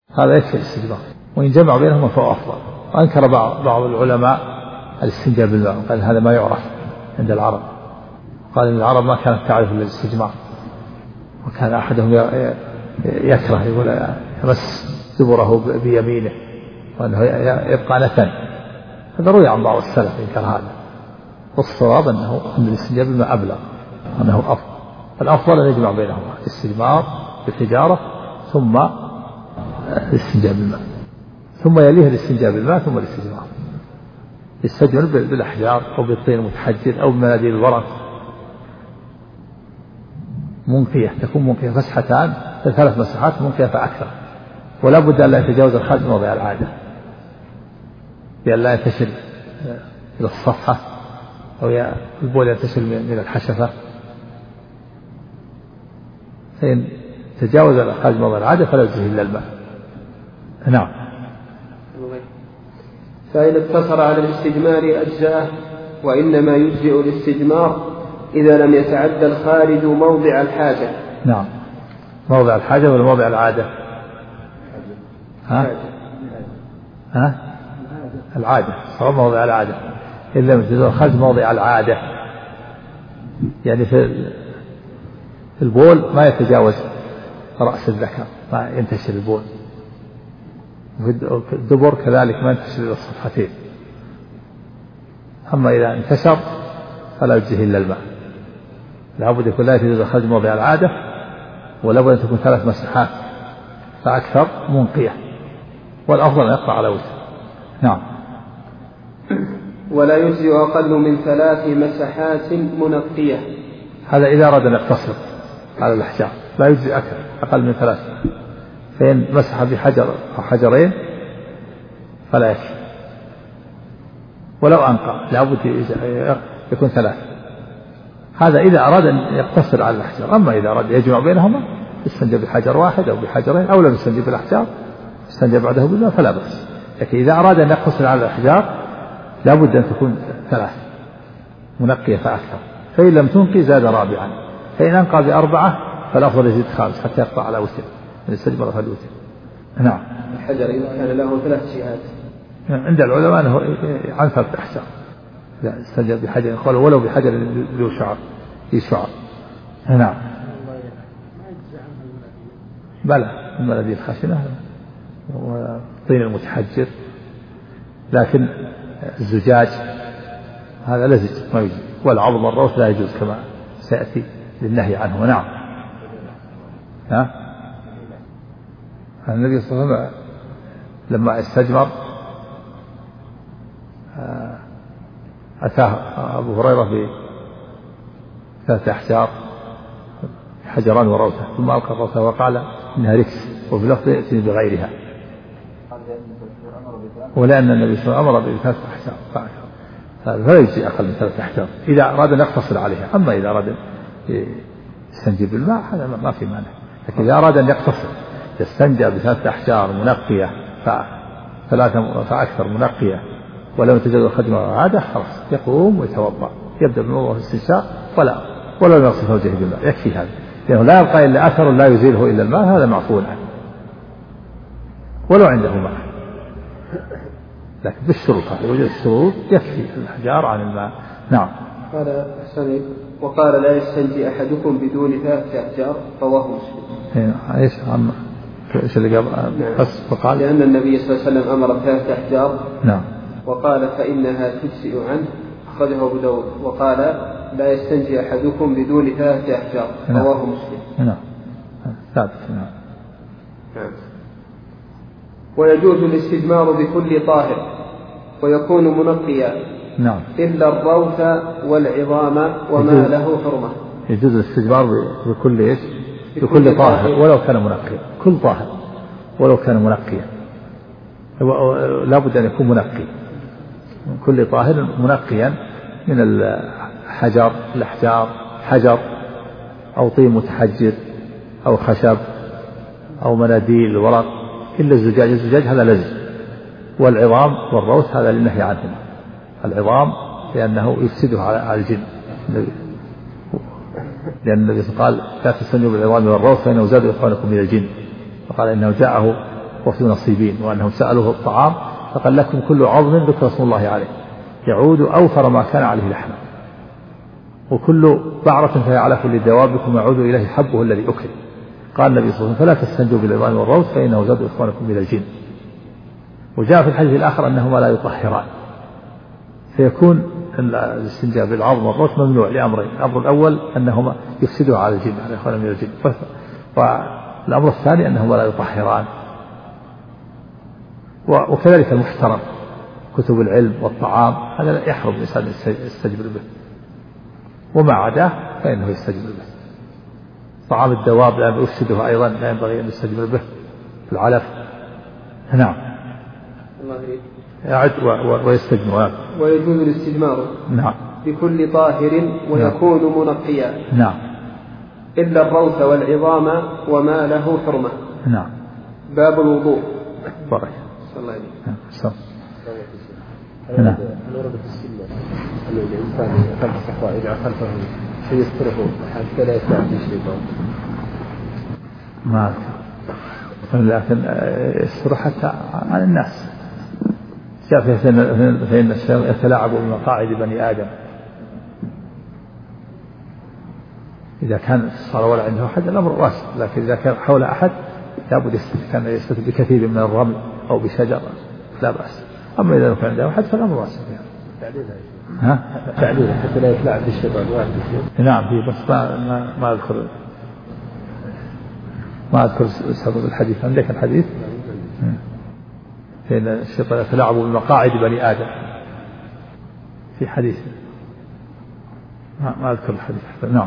هذا يكفي الاستجمار، وإن جمع بينهما فهو أفضل. وأنكر بعض العلماء الاستنجاء بالماء، قال هذا ما يعرف عند العرب، قال إن العرب ما كانت تعرف الاستجمار، وكان أحدهم يكره يقول يمس دبره بيمينه وأنه يبقى نتن. هذا روي عن بعض السلف ينكر هذا، والصواب أن الاستنجاء بالماء أبلغ، أنه أفضل. الأفضل أن يجمع بينهما الاستجمار بالحجارة ثم الاستنجاء بالماء، ثم يليه الاستنجاء بالماء ثم الاستجمار. يستجمر بالأحجار أو بالطين المتحجر أو بمناديل الورق منقية، تكون منقية مسحتان 3 مسحات منقية فأكثر، ولا بد أن لا يتجاوز الخارج موضع العادة، بأن لا ينتشر إلى الصفحة أو البول ينتشر من الحشفة، فإن تجاوز الخارج موضع العادة فلا يجزيه إلا الماء. نعم. فإن اقتصر على الاستجمار أجزأه، وإنما يجزئ الاستجمار إذا لم يتعدى الخارج موضع الحاجة. نعم، موضع الحاجة ولا موضع العادة؟ العادة، صار موضع العادة. إلا لم يتعدى الخارج موضع العادة، يعني في البول ما يتجاوز رأس الذكر، ما ينتشر البول، وفي الدبر كذلك ما ينتشر إلى الصفحتين. أما إذا انتشر فلا يجزيه إلا الماء، لابد يكون لا يتجاوز الخارج موضع العادة، ولابد أن تكون 3 مسحات فأكثر منقية، والأفضل أن يقطع على وجه. نعم. ولا يجزئ أقل من 3 مسحات منقية. هذا إذا أراد أن يقتصر على الأحجار، لا يجزئ أقل من 3، فإن مسح بحجر أو حجرين فلا يكفي، ولو أنقى لابد يكون 3. هذا إذا أراد أن يقتصر على الأحجار. أما إذا أراد يجمع بينهما يستنجى بحجر واحد أو بحجرين، أو لم يستنجى بالأحجار يستنجى بعده بالماء فلا بأس. لكن إذا أراد أن يقتصر على الأحجار لابد أن تكون 3 منقية فأكثر، فإن لم تنقي زاد رابعا، فإن أنقى ب4 فالأفضل يزيد 5 حتى يقطع على وتر، من استجمر فالوتر. نعم. الحجر إذا كان له 3 جهات عند العلماء أنه عن 3 أحجار، لا استنجى بحجر ولو بحجر ذو شعر في شعر. نعم. بلى المناديل الخشنة والطين المتحجر، لكن الزجاج هذا لزج ما يجوز، والعظم والروث لا يجوز كما سيأتي للنهي عنه. نعم. النبي صلى الله عليه وسلم لما استجمر أتاه أبو هريرة ب3 أحجار، حجران وروثة، ثم ألقى الروثة وقال إنها ركس، وفي لفظ يأتي بغيرها، ولأن النبي صلى الله عليه وسلم أمر ب3 أحجار فلا يجزي أقل من 3 أحجار إذا أراد أن يقتصر عليها. أما إذا أراد يستنجي بالماء هذا ما في مانع، لكن إذا أراد أن يقتصر يستنجى ب3 أحجار منقية فأكثر منقية ولم يتجاوز الخدمة والعادة، خلاص يقوم ويتوضأ، يبدأ بالوضوء الاستنشاق ولا يغسل وجهه بالماء، يكفي هذا، لأنه لا يبقى إلا أثر لا يزيله إلا الماء، هذا معفو عنه ولو عنده ماء، لكن بالشروط، وجود الشروط يكفي الأحجار عن الماء. نعم. قال حسن وقال لا يستنجي أحدكم بدون 3 أحجار، رواه مسلم. ايش اللي قال؟ بس فقال لأن النبي صلى الله عليه وسلم أمر ب3 أحجار. نعم. وقال فإنها تجزئ عنه، أخرجه أبو داود. وقال لا يستنجي أحدكم بدون 3 أحجار، رواه مسلم. نعم. ثابت. نعم. ويجوز الاستجمار بكل طاهر ويكون منقيا. نعم. إلا الروث والعظام وما له حرمة. يجوز الاستجمار بكل ايش؟ بكل طاهر ولو كان منقيا، كل طاهر ولو كان منقيا، لا بد أن يكون منقي، كل طاهر منقيا من الأحجار، حجر أو طين متحجر أو خشب أو مناديل ورق، إلا الزجاج هذا لزج، والعظام والروث هذا للنهي عنهما. العظام لأنه يفسده على الجن، لأن النبي قال لا تستنجوا بالعظام والروث فإنه زاد إخوانكم من الجن، وقال إنه جاءه وفي نصيبين، وأنهم سألوه الطعام فقال لكم كل عظم ذكر اسم الله عليه يعود أوفر ما كان عليه لحما، وكل بعرة فهي علف لدوابكم يعود إليه حبه الذي أكل. قال النبي صلى الله عليه وسلم فلا تستنجوا بالعظام والروث فإنه زاد إخوانكم من الجن. وجاء في الحديث الآخر أنهما لا يطهران، فيكون الاستنجاء بالعظم والروث ممنوع لأمرين: الأمر الأول أنهما يفسدوا على الجن، على إخوانهم من الجن، والأمر الثاني أنهما لا يطهران. وكذلك المحترم كتب العلم والطعام هذا يحرم الإنسان يستجبر به، وما عداه فإنه يستجبر به. طعام الدواب لا يفسده أيضا لا ينبغي أن يستجبر به في العلف. نعم. يعد ويستجمر. ويجوز الاستجمار نعم بكل طاهر ويكون نعم. منقيا. نعم. إلا الروث والعظام وما له حرمة. نعم. باب الوضوء. بارك الله عليك. نعم. هل ورد في السنة أن الإنسان خلف الصحراء يجعل خلفه فيستره حتى لا يتبع في الشيطان؟ ما أذكر، لكن يستر حتى عن الناس. جاء فإن الشيطان يتلاعب بمقاعد بني آدم، إذا كان صار ولا عنده أحد الأمر واسع، لكن إذا كان حول أحد لابد كان يستر بكثير من الرمل أو بشجر لا بأس. أما إذا كان عنده أحد فالأمر واسع يعني. تعليل حتى لا يتلاعب بالشيطان. نعم فيه، بس ما أذكر سبب الحديث. عندك الحديث فإن الشيطان يتلاعب بمقاعد بني آدم في حديث، ما أذكر الحديث. نعم.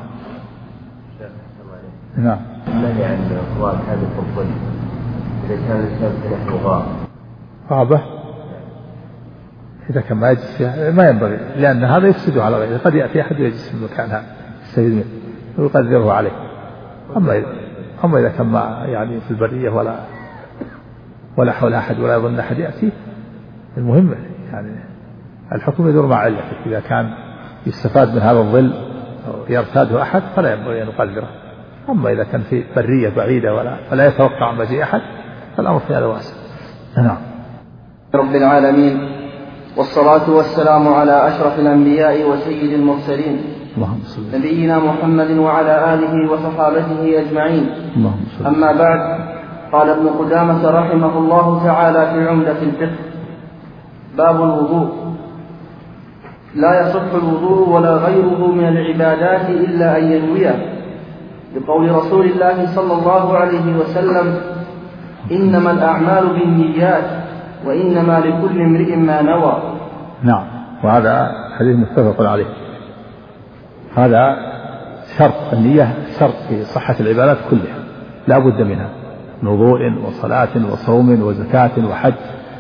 نعم. النهي عن إخراج هذه الفضل إذا كان الإنسان في غابة، إذا كان ما يجلس فيها ما ينبغي، لأن هذا يفسد على غيره. قد يأتي أحد ويجلس في المكان هذا يستفيد منه ويقدره عليه. أما إذا كان يعني في البرية ولا حول أحد ولا يظن أحد يأتي، المهم يعني الحكم يدور مع علته. إذا كان يستفاد من هذا الظل أو يرتاده أحد فلا ينبغي أن يقدره. أما إذا كان في برية بعيدة ولا يتوقع مجيء أحد فالأمر في هذا واسع. نعم. رب العالمين، والصلاة والسلام على أشرف الأنبياء وسيد المرسلين نبينا محمد وعلى آله وصحابته أجمعين. أما بعد، قال ابن قدامة رحمه الله تعالى في عمدة الفقه: باب الوضوء. لا يصح الوضوء ولا غيره من العبادات إلا أن ينويه، بقول رسول الله صلى الله عليه وسلم: إنما الأعمال بالنيات وإنما لكل امرئ ما نوى. نعم. وهذا حديث متفق عليه. هذا شرط، النية شرط في صحة العبادات كلها، لا بد منها، من وضوء وصلاة وصوم وزكاة وحج،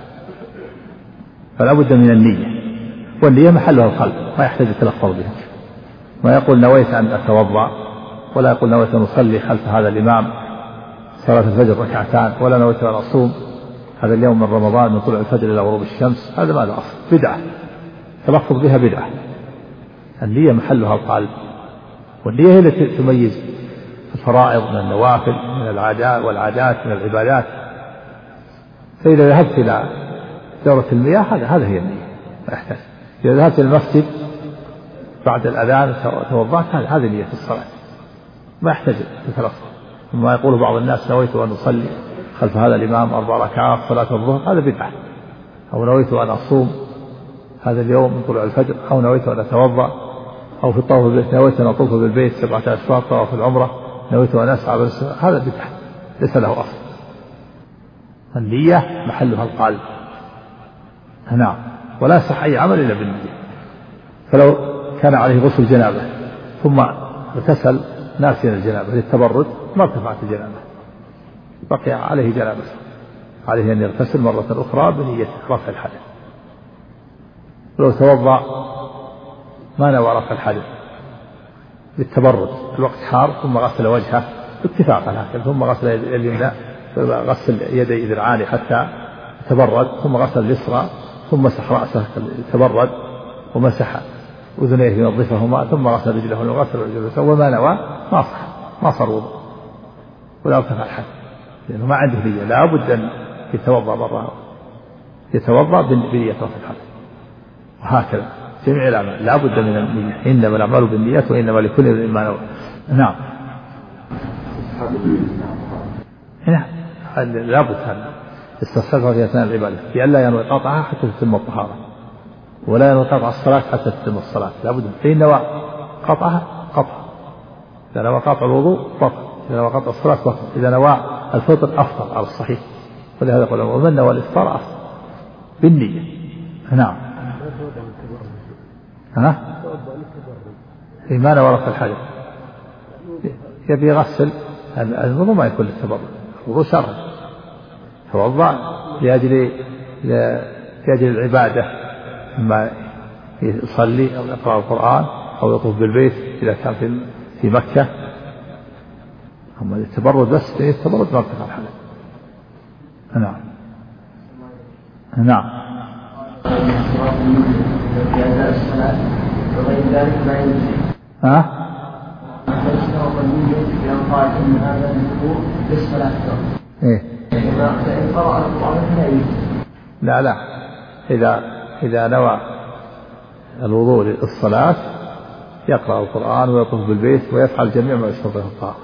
فلا بد من النية. والنية محلها القلب، ما يحتاج التلفظ بها. ما يقول نويت أن أتوضأ، ولا يقول نويت أن أصلي خلف هذا الإمام صلاة الفجر ركعتان، ولا نويت أن أصوم هذا اليوم من رمضان من طلوع الفجر إلى غروب الشمس. هذا ما له أصل، بدعة، تلفظ بها بدعة. النية محلها القلب، والنية هي التي تميز الفرائض من النوافل، من العادات والعادات من العبادات. فإذا ذهبت إلى دورة المياه هذا هي النية، ما يحتاج. إذا ذهبت إلى المسجد بعد الأذان توضأت، هذه نية الصلاة، ما يحتاج تتلفظ. ثم يقول بعض الناس نويت أن أصلي خلف هذا الإمام 4 ركعات صلاة الظهر، هذا بدعة. أو نويت أن أصوم هذا اليوم من طلوع الفجر، أو نويت أن أتوضأ، أو في الطواف بالبيت نويت أن أطوف بالبيت 7 أشواط طواف العمرة، نويت أن أسعى بالسماء، هذا بدعة ليس له أصل. النية محلها القلب. نعم. ولا يصح أي عمل إلا بالنية. فلو كان عليه غسل جنابة ثم اغتسل ناسيا الجنابة للتبرد ما ارتفعت الجنابة، بقي عليه جنابة، عليه أن يغتسل مرة أخرى بنية رفع الحدث. لو توضأ ما نوى رفع الحدث للتبرد، الوقت حار، ثم غسل وجهه اتفاقا هكذا، ثم غسل اليمنى، غسل يدي ذراعانه حتى تبرد، ثم غسل اليسرى، ثم مسح رأسه تبرد، ومسح أذنيه ينظفهما، ثم غسل رجله وغسل رجله، وما نوى ما صار وضوء ولا ارتفع الحدث، لأنه ما عنده نية. لا بد أن يتوضأ مرة يتوضأ بنية رفع الحدث. وهكذا جميع الأعمال لا بد من النية، إنما الأعمال بالنيات وإنما لكل امرئ ما نوى. نعم. لا بد هذا استصحابها في أثناء العبادة لئلا ينوي قطعها حتى تتم الطهارة، ولا ينوي قطع الصلاة حتى تتم الصلاة. لا بد فإن نوى قطعها قطع، إذا نوى قطع الوضوء بطل، إذا نوى قطع الصلاة بطل، إذا نوى الفطر أفطر على الصحيح. ولهذا يقول ومن نوى الإفطار أفطر بالنية. نعم. ما نوى رفع الحدث يبي يغسل الوضوء ما يكون للتبرع، الوضوء شرعي، توضأ لأجل العبادة، إما يصلي أو يقرأ القرآن أو يطوف بالبيت إذا كان في مكة. أما التبرد بس التبرد ما ارتفع الحدث. نعم. نعم. وغير ذلك لا يجزي. يشترط النية بأن قال إن هذا الوضوء للصلاة فقط. فإن قرأ القرآن لا يجزي. لا إذا نوى الوضوء للصلاة يقرأ القرآن ويطوف بالبيت ويفعل جميع ما يشترط له الطهارة.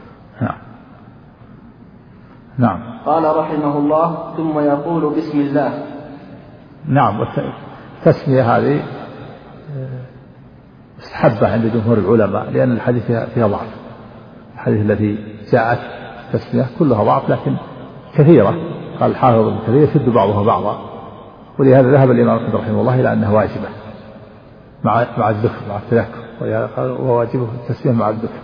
نعم. قال رحمه الله ثم يقول بسم الله. نعم. والتسمية هذه مستحبة عند جمهور العلماء لأن الحديث فيها ضعف. الحديث التي جاءت التسمية كلها ضعف لكن كثيرة. قال الحافظ ابن كثير يشد بعضها بعضا، ولهذا ذهب الإمام أحمد رحمه الله إلى أنها واجبة مع الذكر مع التذكر، وواجبه التسمية مع الذكر.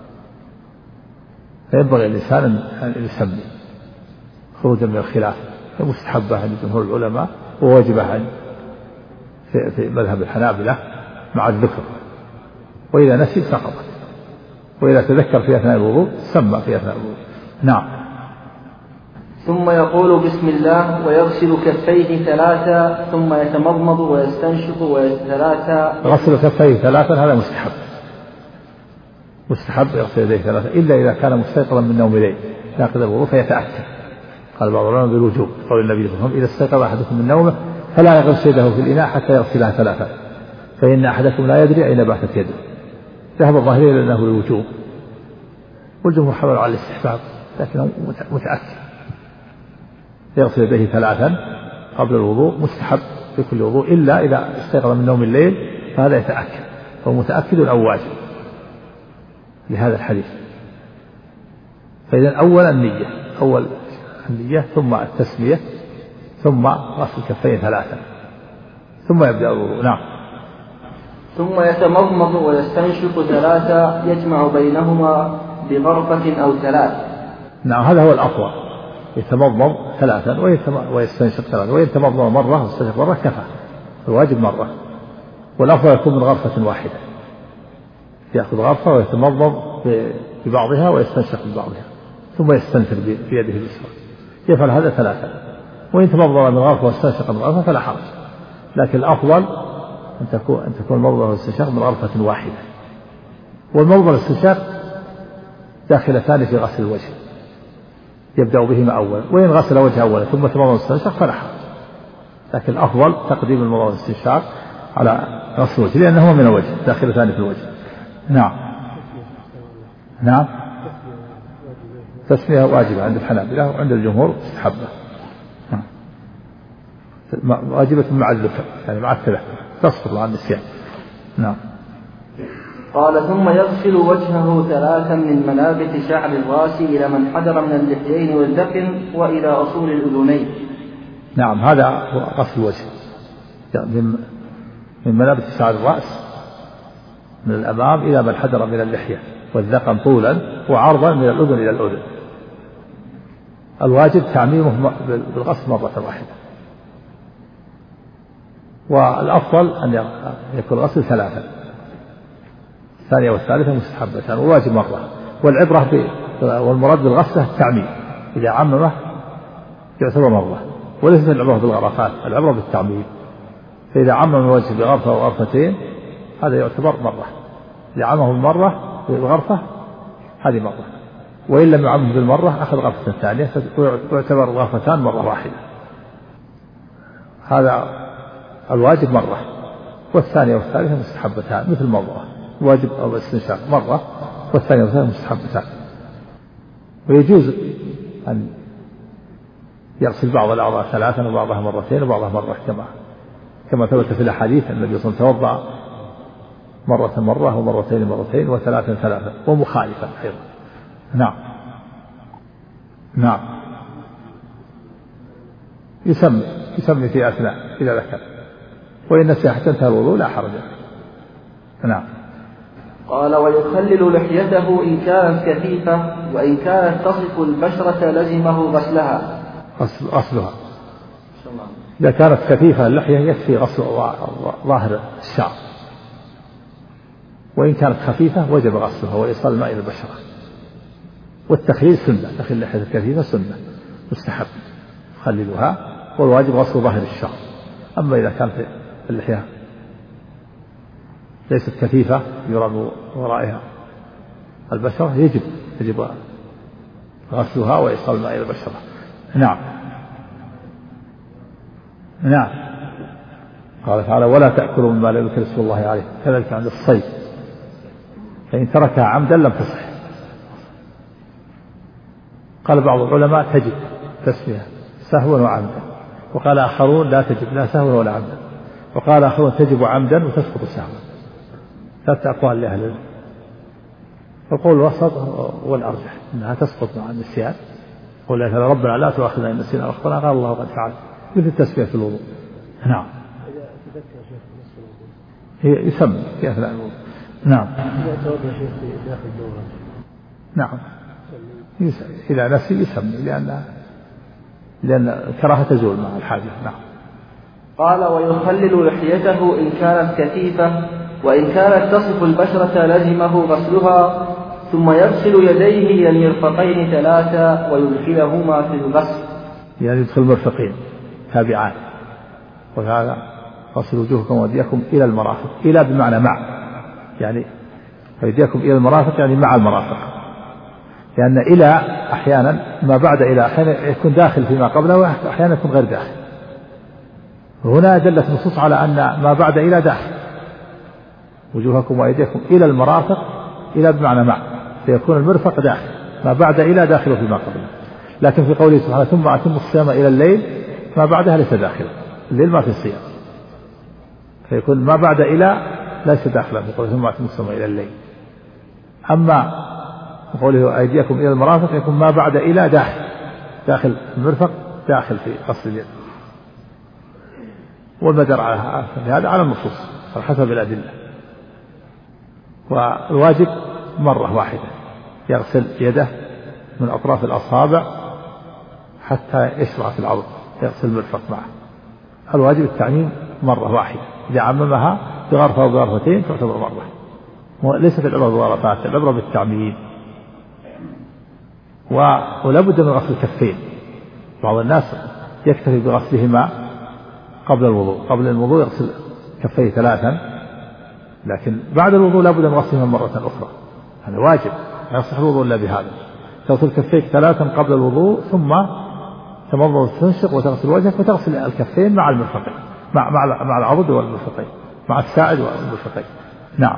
فينبغي الإنسان أن يسمي خروجا من الخلاف. مستحبة عند جمهور العلماء وواجبة في مذهب الحنابلة مع الذكر، وإذا نسي سقطت، وإذا تذكر في أثناء الوضوء سمى في أثناء الوضوء. نعم. ثم يقول بسم الله ويغسل كفيه ثلاثا ثم يتمضمض ويستنشق ثلاثا. غسل كفيه ثلاثا هذا مستحب يغسل يديه ثلاثا إلا إذا كان مستيقظا من نوم الليل ناقض الوضوء فيتأكد. قال بعض العلماء بالوجوب قول النبي صلى الله عليه وسلم إذا استيقظ أحدكم من نومه فلا يغسل يده في الإناء حتى يغسلها ثلاثا فإن أحدكم لا يدري أين باتت يده. ذهب الظاهرية إلى أنه الوجوب، والجمهور حملوا على الاستحباب لكنه متأكد يغسل يديه ثلاثا قبل الوضوء، مستحب في كل وضوء إلا إذا استيقظ من نوم الليل فهذا يتأكد، فهو متأكد أو واجب لهذا الحديث. فإذا أول النية ثم التسمية ثم غسل الكفين ثلاثا ثم يبدأ الوضوء. نعم. ثم يتمضمض ويستنشق ثلاثا يجمع بينهما بغرفة أو ثلاث. نعم هذا هو الأفضل، يتمضمض ثلاثا ويستنشق ثلاثا، وإن تمضمض مرة واستنشق مرة كفى، الواجب مرة، والأفضل يكون من غرفة واحدة، يأخذ غرفة ويتمضمض ببعضها ويستنشق ببعضها ثم يستنثر بيده اليسرى، يفعل هذا ثلاثا. وإن تمضمض من غرفة واستنشق من غرفة فلا حرج، لكن الأفضل أن تكون المضمضة والاستنشاق من غرفة واحدة. والمضمضة والاستنشاق داخلتان في غسل الوجه، يبدأ بهما أولا، وإن غسل وجهه أولا ثم تمضمض واستنشق فلا حرج، لكن الأفضل تقديم المضمضة والاستنشاق على غسل الوجه لأنهما من الوجه داخلتان في الوجه. نعم. تسمية واجبة عند الحنابلة وعند الجمهور مستحبة، واجبة مع الذكر يعني مع التذكر تصبر عن النسيان. نعم. قال ثم يغسل وجهه ثلاثا من منابت شعر الراس إلى من حدر من اللحيين والذقن وإلى أصول الأذنين. نعم هذا هو غسل الوجه من منابت شعر الرأس من الأمام إلى من حدر من اللحية والذقن طولا وعرضا من الأذن إلى الأذن. الواجب تعميمه بالغسل مرة واحدة، والأفضل أن يكون الغسل ثلاثا، الثانية والثالثة مستحبتان والواجب مرة. والعبرة والمراد بالغسل التعميم، إذا عممه يعتبر مرة، وليست العبرة بالغرفات، العبرة بالتعميم. فإذا عمم الوجه بغرفة أو غرفتين هذا يعتبر مرة، إذا عممه مرة بالغرفة هذه مرة، وإن لم يعمم بالمرة أخذ غرفة ثانية ويعتبر غرفتان مرة واحدة. هذا الواجب مرة، والثانية والثالثة مستحبتان مثل الموضوع، الواجب أو الاستنشاق مرة والثانية والثالثة مستحبتان. ويجوز أن يغسل بعض الأعضاء ثلاثا وبعضها مرتين وبعضها مرة كما ثبت في الأحاديث أن النبي صلى الله عليه وسلم توضأ مرة ومرتين مرتين وثلاثا ومخالفا أيضا. نعم يسمي في أثناء إذا ذكر، وإن نسي حتى انتهى الوضوء لا حرج. نعم. قال ويخلل لحيته إن كانت كثيفة، وإن كانت تصف البشرة لزمه غسلها. غسلها إذا كانت كثيفة اللحية يكفي غسل ظاهر الشعر، وإن كانت خفيفة وجب غسلها وإيصال الماء إلى البشرة. والتخليل سنة، تخليل اللحية الكثيفة سنة مستحب خللها، والواجب غسل ظاهر الشعر. أما إذا كانت اللحية ليست كثيفة يرى من ورائها البشرة يجب غسلها وإيصال الماء إلى البشرة. نعم. قال تعالى ولا تأكلوا مما لا يذكر اسم الله عليه، كذلك عند الصيد، فإن تركها عمدا لم تصح. قال بعض العلماء تجب تسمية سهوا وعمدا، وقال آخرون لا تجب لا سهوا ولا عمدا، وقال آخرون تجب عمدا وتسقط سهوا. ثلاثة أقوال لأهل العلم. القول الوسط والأرجح أنها تسقط مع النسيان. قل ربنا لا تؤاخذنا إن نسينا وأخطأنا، قال الله قد فعل، مثل التسمية في الوضوء. نعم. هي يسمى في أثناء الوضوء. نعم. نعم إذا نسي يسمي لأن الكراهة تزول مع الحاجة. نعم. قال ويخلل لحيته إن كانت كثيفة، وإن كانت تصف البشرة لزمه غسلها، ثم يغسل يديه إلى المرفقين ثلاثة ويدخلهما في الغسل. يعني يدخل المرفقين تابعان، وهذا غسل وجوهكم وأيديكم إلى المرافق، إلى بمعنى مع، يعني أيديكم إلى المرافق يعني مع المرافق، لأن إلى أحيانا ما بعد إلى أحيانا يكون داخل فيما قبله وأحيانا يكون غير داخل. وهنا دلت نصوص على أن ما بعد إلى داخل، وجوهكم وأيديكم إلى المرافق، إلى بمعنى مع، فيكون المرفق داخل، ما بعد إلى داخل فيما قبله. لكن في قوله سبحانه ثم أتموا الصيام إلى الليل، ما بعدها ليس داخل، الليل ما في صيام، فيكون ما بعد إلى ليس داخلا في قوله ثم أتموا الصيام إلى الليل. أما قوله أيديكم إلى المرافق يكون ما بعد إلى داخل المرفق، داخل في غسل اليد. والمدار على هذا على النصوص على حسب الأدلة. والواجب مرة واحدة يغسل يده من أطراف الأصابع حتى يشرع في العضد، يغسل المرفق معه. الواجب التعميم مرة واحدة، إذا عممها بغرفة أو بغرفتين تعتبر مرة، وليست العبرة بغرفات، العبرة بالتعميم. ولا بد من غسل الكفين. بعض الناس يكتفي بغسلهما قبل الوضوء، قبل الوضوء يغسل كفيه ثلاثا، لكن بعد الوضوء لا بد من غسلهما مرة أخرى، هذا واجب، لا يصح الوضوء إلا بهذا. تغسل كفيك ثلاثا قبل الوضوء، ثم تمضمض وتنشق وتغسل وجهك وتغسل الكفين مع المرفقين، مع العضد والمرفقين، مع الساعد والمرفقين. نعم.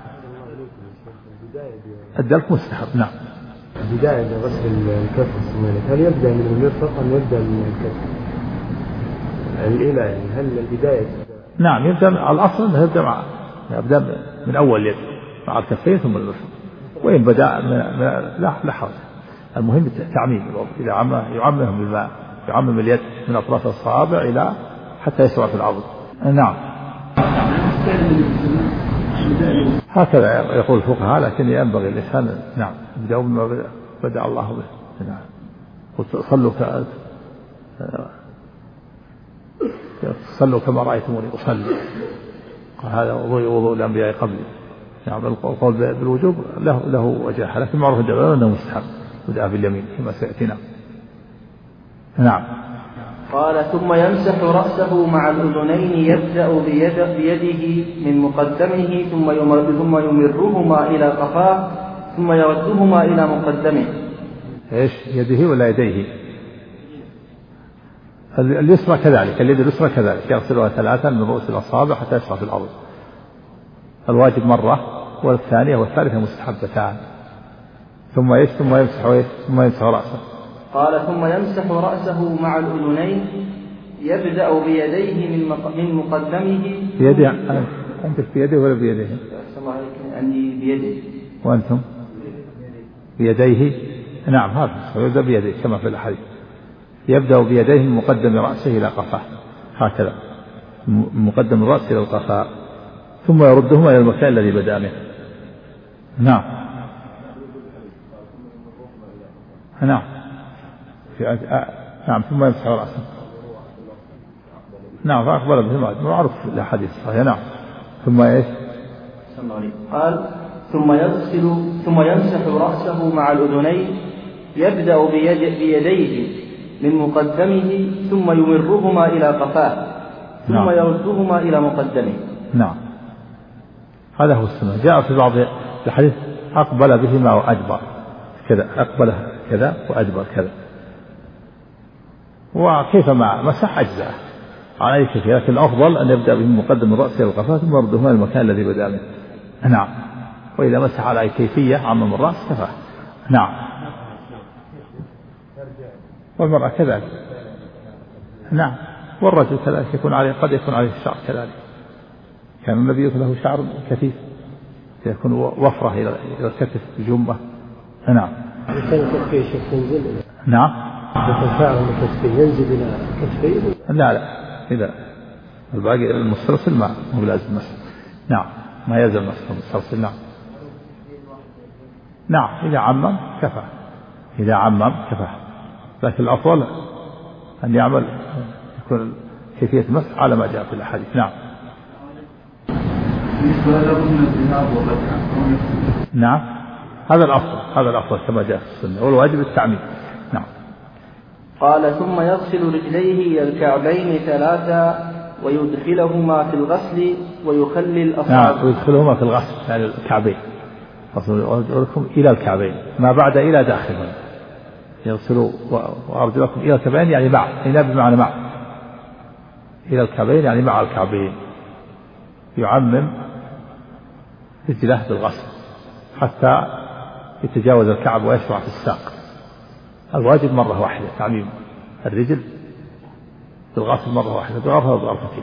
الدلك مستحب. نعم. بداية غسل الكف والسمانة، هل يبدأ من المرفق أم يبدأ من الكف؟ الإله يعني هل البداية؟ نعم يبدأ الأصل أنه يبدأ من أول يد مع الكفين ثم المرفق، وإن بدأ لا حرج. المهم التعميم، إذا يعمم بالماء، يعمم اليد من أطراف الصوابع إلى حتى يسوع في العضد. نعم. هكذا يقول الفقهاء، لكن ينبغي الإنسان نعم يبدأ بما بدأ الله به. نعم. صلوا كما رأيتموني أصلي، قال هذا وضوء الأنبياء قبلي. نعم. القول بالوجوب له وجاهة، لكن معروف الدعوة أنه مستحب بدأ باليمين كما سيأتينا. نعم. قال ثم يمسح رأسه مع الأذنين، يبدأ بيده من مقدمه ثم يمرهما إلى قفاه ثم يردهما إلى مقدمه. إيش يده ولا يديه؟ اليسرى كذلك، اليد اليسرى كذلك يغسلها 3 من رؤوس الأصابع حتى يسقط في الأرض. الواجب مرة، والثانية والثالثة مستحبتان. ثم يمسح رأسه. قال ثم يمسح رأسه مع الأذنين، يبدأ بيديه من مقدمه. بيده أنت بيده ولا بيديه؟ عندي بيده. وأنتم؟ بيديه. نعم هذا يبدأ بيديه كما في الحديث. يبدأ بيديه من مقدم رأسه إلى قفاه هكذا، من مقدم الرأس إلى القفاء، ثم يردهما إلى المكان الذي بدأ منه. نعم نعم نعم ثم يمسح رأسه. نعم فأقبل به معروف الحديث صحيح. نعم ثم إيش؟ قال ثم يمسح رأسه مع الأذنين، يبدأ بيديه من مقدمه ثم يمرهما إلى قفاه ثم نعم. يردهما إلى مقدمه. نعم هذا هو السنة. جاء في بعض الحديث أقبل بهما وأدبر كذا، أقبل كذا وأدبر كذا، وكيفما مسح أجزاء على أي كيفية، لكن الأفضل أن يبدأ به مقدم الرأس إلى القفاه ثم يردهما إلى المكان الذي بدأ منه. نعم وإذا مسح على أي كيفية عمم الرأس كفاه. نعم والمرأة كذلك. نعم والرجل كذلك يكون عليه، قد يكون عليه الشعر كذلك. كان النبي له شعر كثيف يكون وفرة إلى الكتف الجمة. نعم نعم ينزل إلى كتفيه. لا إذا الباقي المسترسل ما هو لازم مسح. نعم ما يلزم مسح المسترسل. نعم إذا عمم كفى، إذا عمم كفى، لكن الأفضل أن يعمل يكون كيفية مسح على ما جاء في الأحاديث. نعم نعم هذا الأفضل كما جاء في السنة، والواجب التعميم. نعم قال ثم يغسل رجليه إلى الكعبين 3 ويدخلهما في الغسل ويخلي الأصابع. نعم ويدخلهما في الغسل يعني الكعبين، أرجلكم إلى الكعبين ما بعد إلى داخلهم، يغسلوا وأرجلكم إلى الكعبين يعني مع، هنا بمعنى مع، إلى الكعبين يعني مع الكعبين. يعمم رجله بالغسل حتى يتجاوز الكعب ويشرع في الساق. الواجب مرة واحدة تعميم الرجل بالغسل مرة واحدة بغرفة وبغرفتين،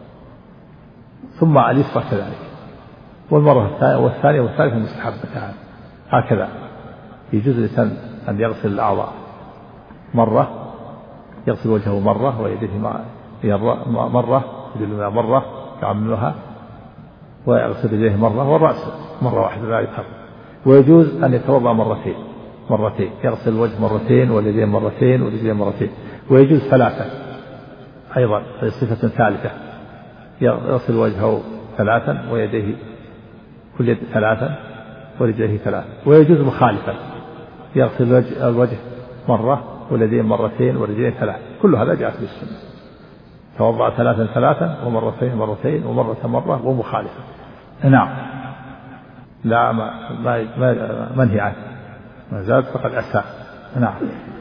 ثم اليسرى كذلك، والمرة والثانية والثالثة مستحبتان. هكذا يجوز الإنسان أن يغسل الأعضاء مرة، يغسل وجهه مرة ويديه مرة، مرة يعملها، ويغسل يديه مرة، والرأس مرة واحدة لا يفرق. ويجوز أن يتوضأ مرتين، يغسل الوجه مرتين واليدين مرتين والرجلين مرتين. ويجوز 3 أيضا، هذه صفة ثالثة، يغسل وجهه 3 ويديه كل يد 3 ورجليه 3. ويجوز مخالفا، يغسل الوجه مرة واليدين مرتين والرجلين 3. كل هذا جاء في السنة. توضأ 3 ومرتين ومرة ومخالفة. نعم لا ما منهي عنه، ما زاد فقد أساء. نعم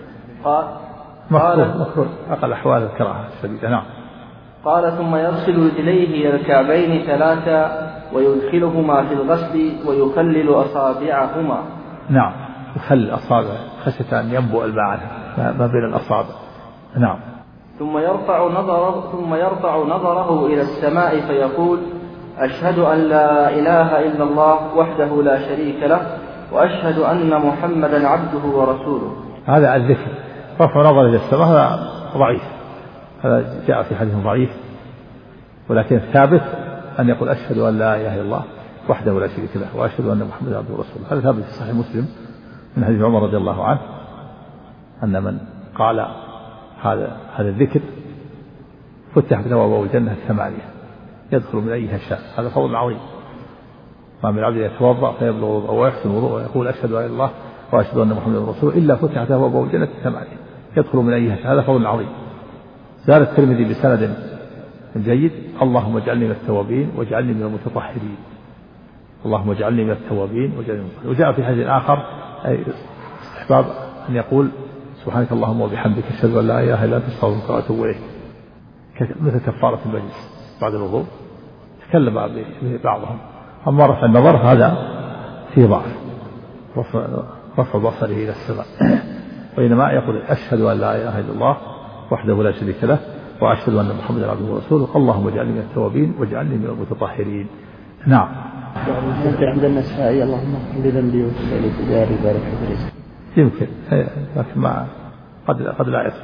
مكروه أقل أحوال الكراهة الشديدة. نعم قال ثم يغسل رجليه إلى الكعبين 3 ويدخلهما في الغسل ويخلل أصابعهما. نعم يخلل الأصابع خشية أن ينبؤ الماء ما بين الأصابع. نعم ثم يرفع نظره إلى السماء فيقول أشهد أن لا إله إلا الله وحده لا شريك له وأشهد أن محمدا عبده ورسوله. هذا الذكر، رفع نظر إلى السماء هذا ضعيف، هذا جاء في حديث ضعيف، ولكن الثابت أن يقول أشهد أن لا إله إلا الله وحده لا شريك له وأشهد أن محمدا عبده ورسوله. هذا ثابت في صحيح مسلم من حديث عمر رضي الله عنه أن من قال هذا الذكر فتحت له أبواب الجنة 8 يدخل من أيها شاء. هذا فضل عظيم. ما من عبد يتوضأ فيبلغ الوضوء ويحسن الوضوء ويقول أشهد أن لا إله إلا الله وأشهد أن محمدا رسول إلا فتحت له أبواب الجنة 8 يدخل من أيها شاء. هذا فضل عظيم. زاد الترمذي بسند جيد اللهم اجعلني من التوابين واجعلني من المتطهرين. اللهم اجعلني من التوابين واجعلني من المتطهرين. وجاء في حديث آخر أي استحباب أن يقول سبحانك اللهم وبحمدك أشهد أن لا إله إلا أنت أستغفرك وأتوب إليك، مثل كفارة المجلس بعد الوضوء. تكلم بعضهم. أما رفع النظر هذا فيه ضعف، رفع بصره إلى السماء، وإنما يقول أشهد أن لا إله إلا الله وحده لا شريك له وأشهد أن محمدا عبده ورسوله اللهم اجعلني من التوابين واجعلني من المتطهرين. نعم. عند النسائي اللهم اغفر لي ذنبي واغفر لي تجاري بارك في رزقي. يمكن، لكن ما قد لا يثبت.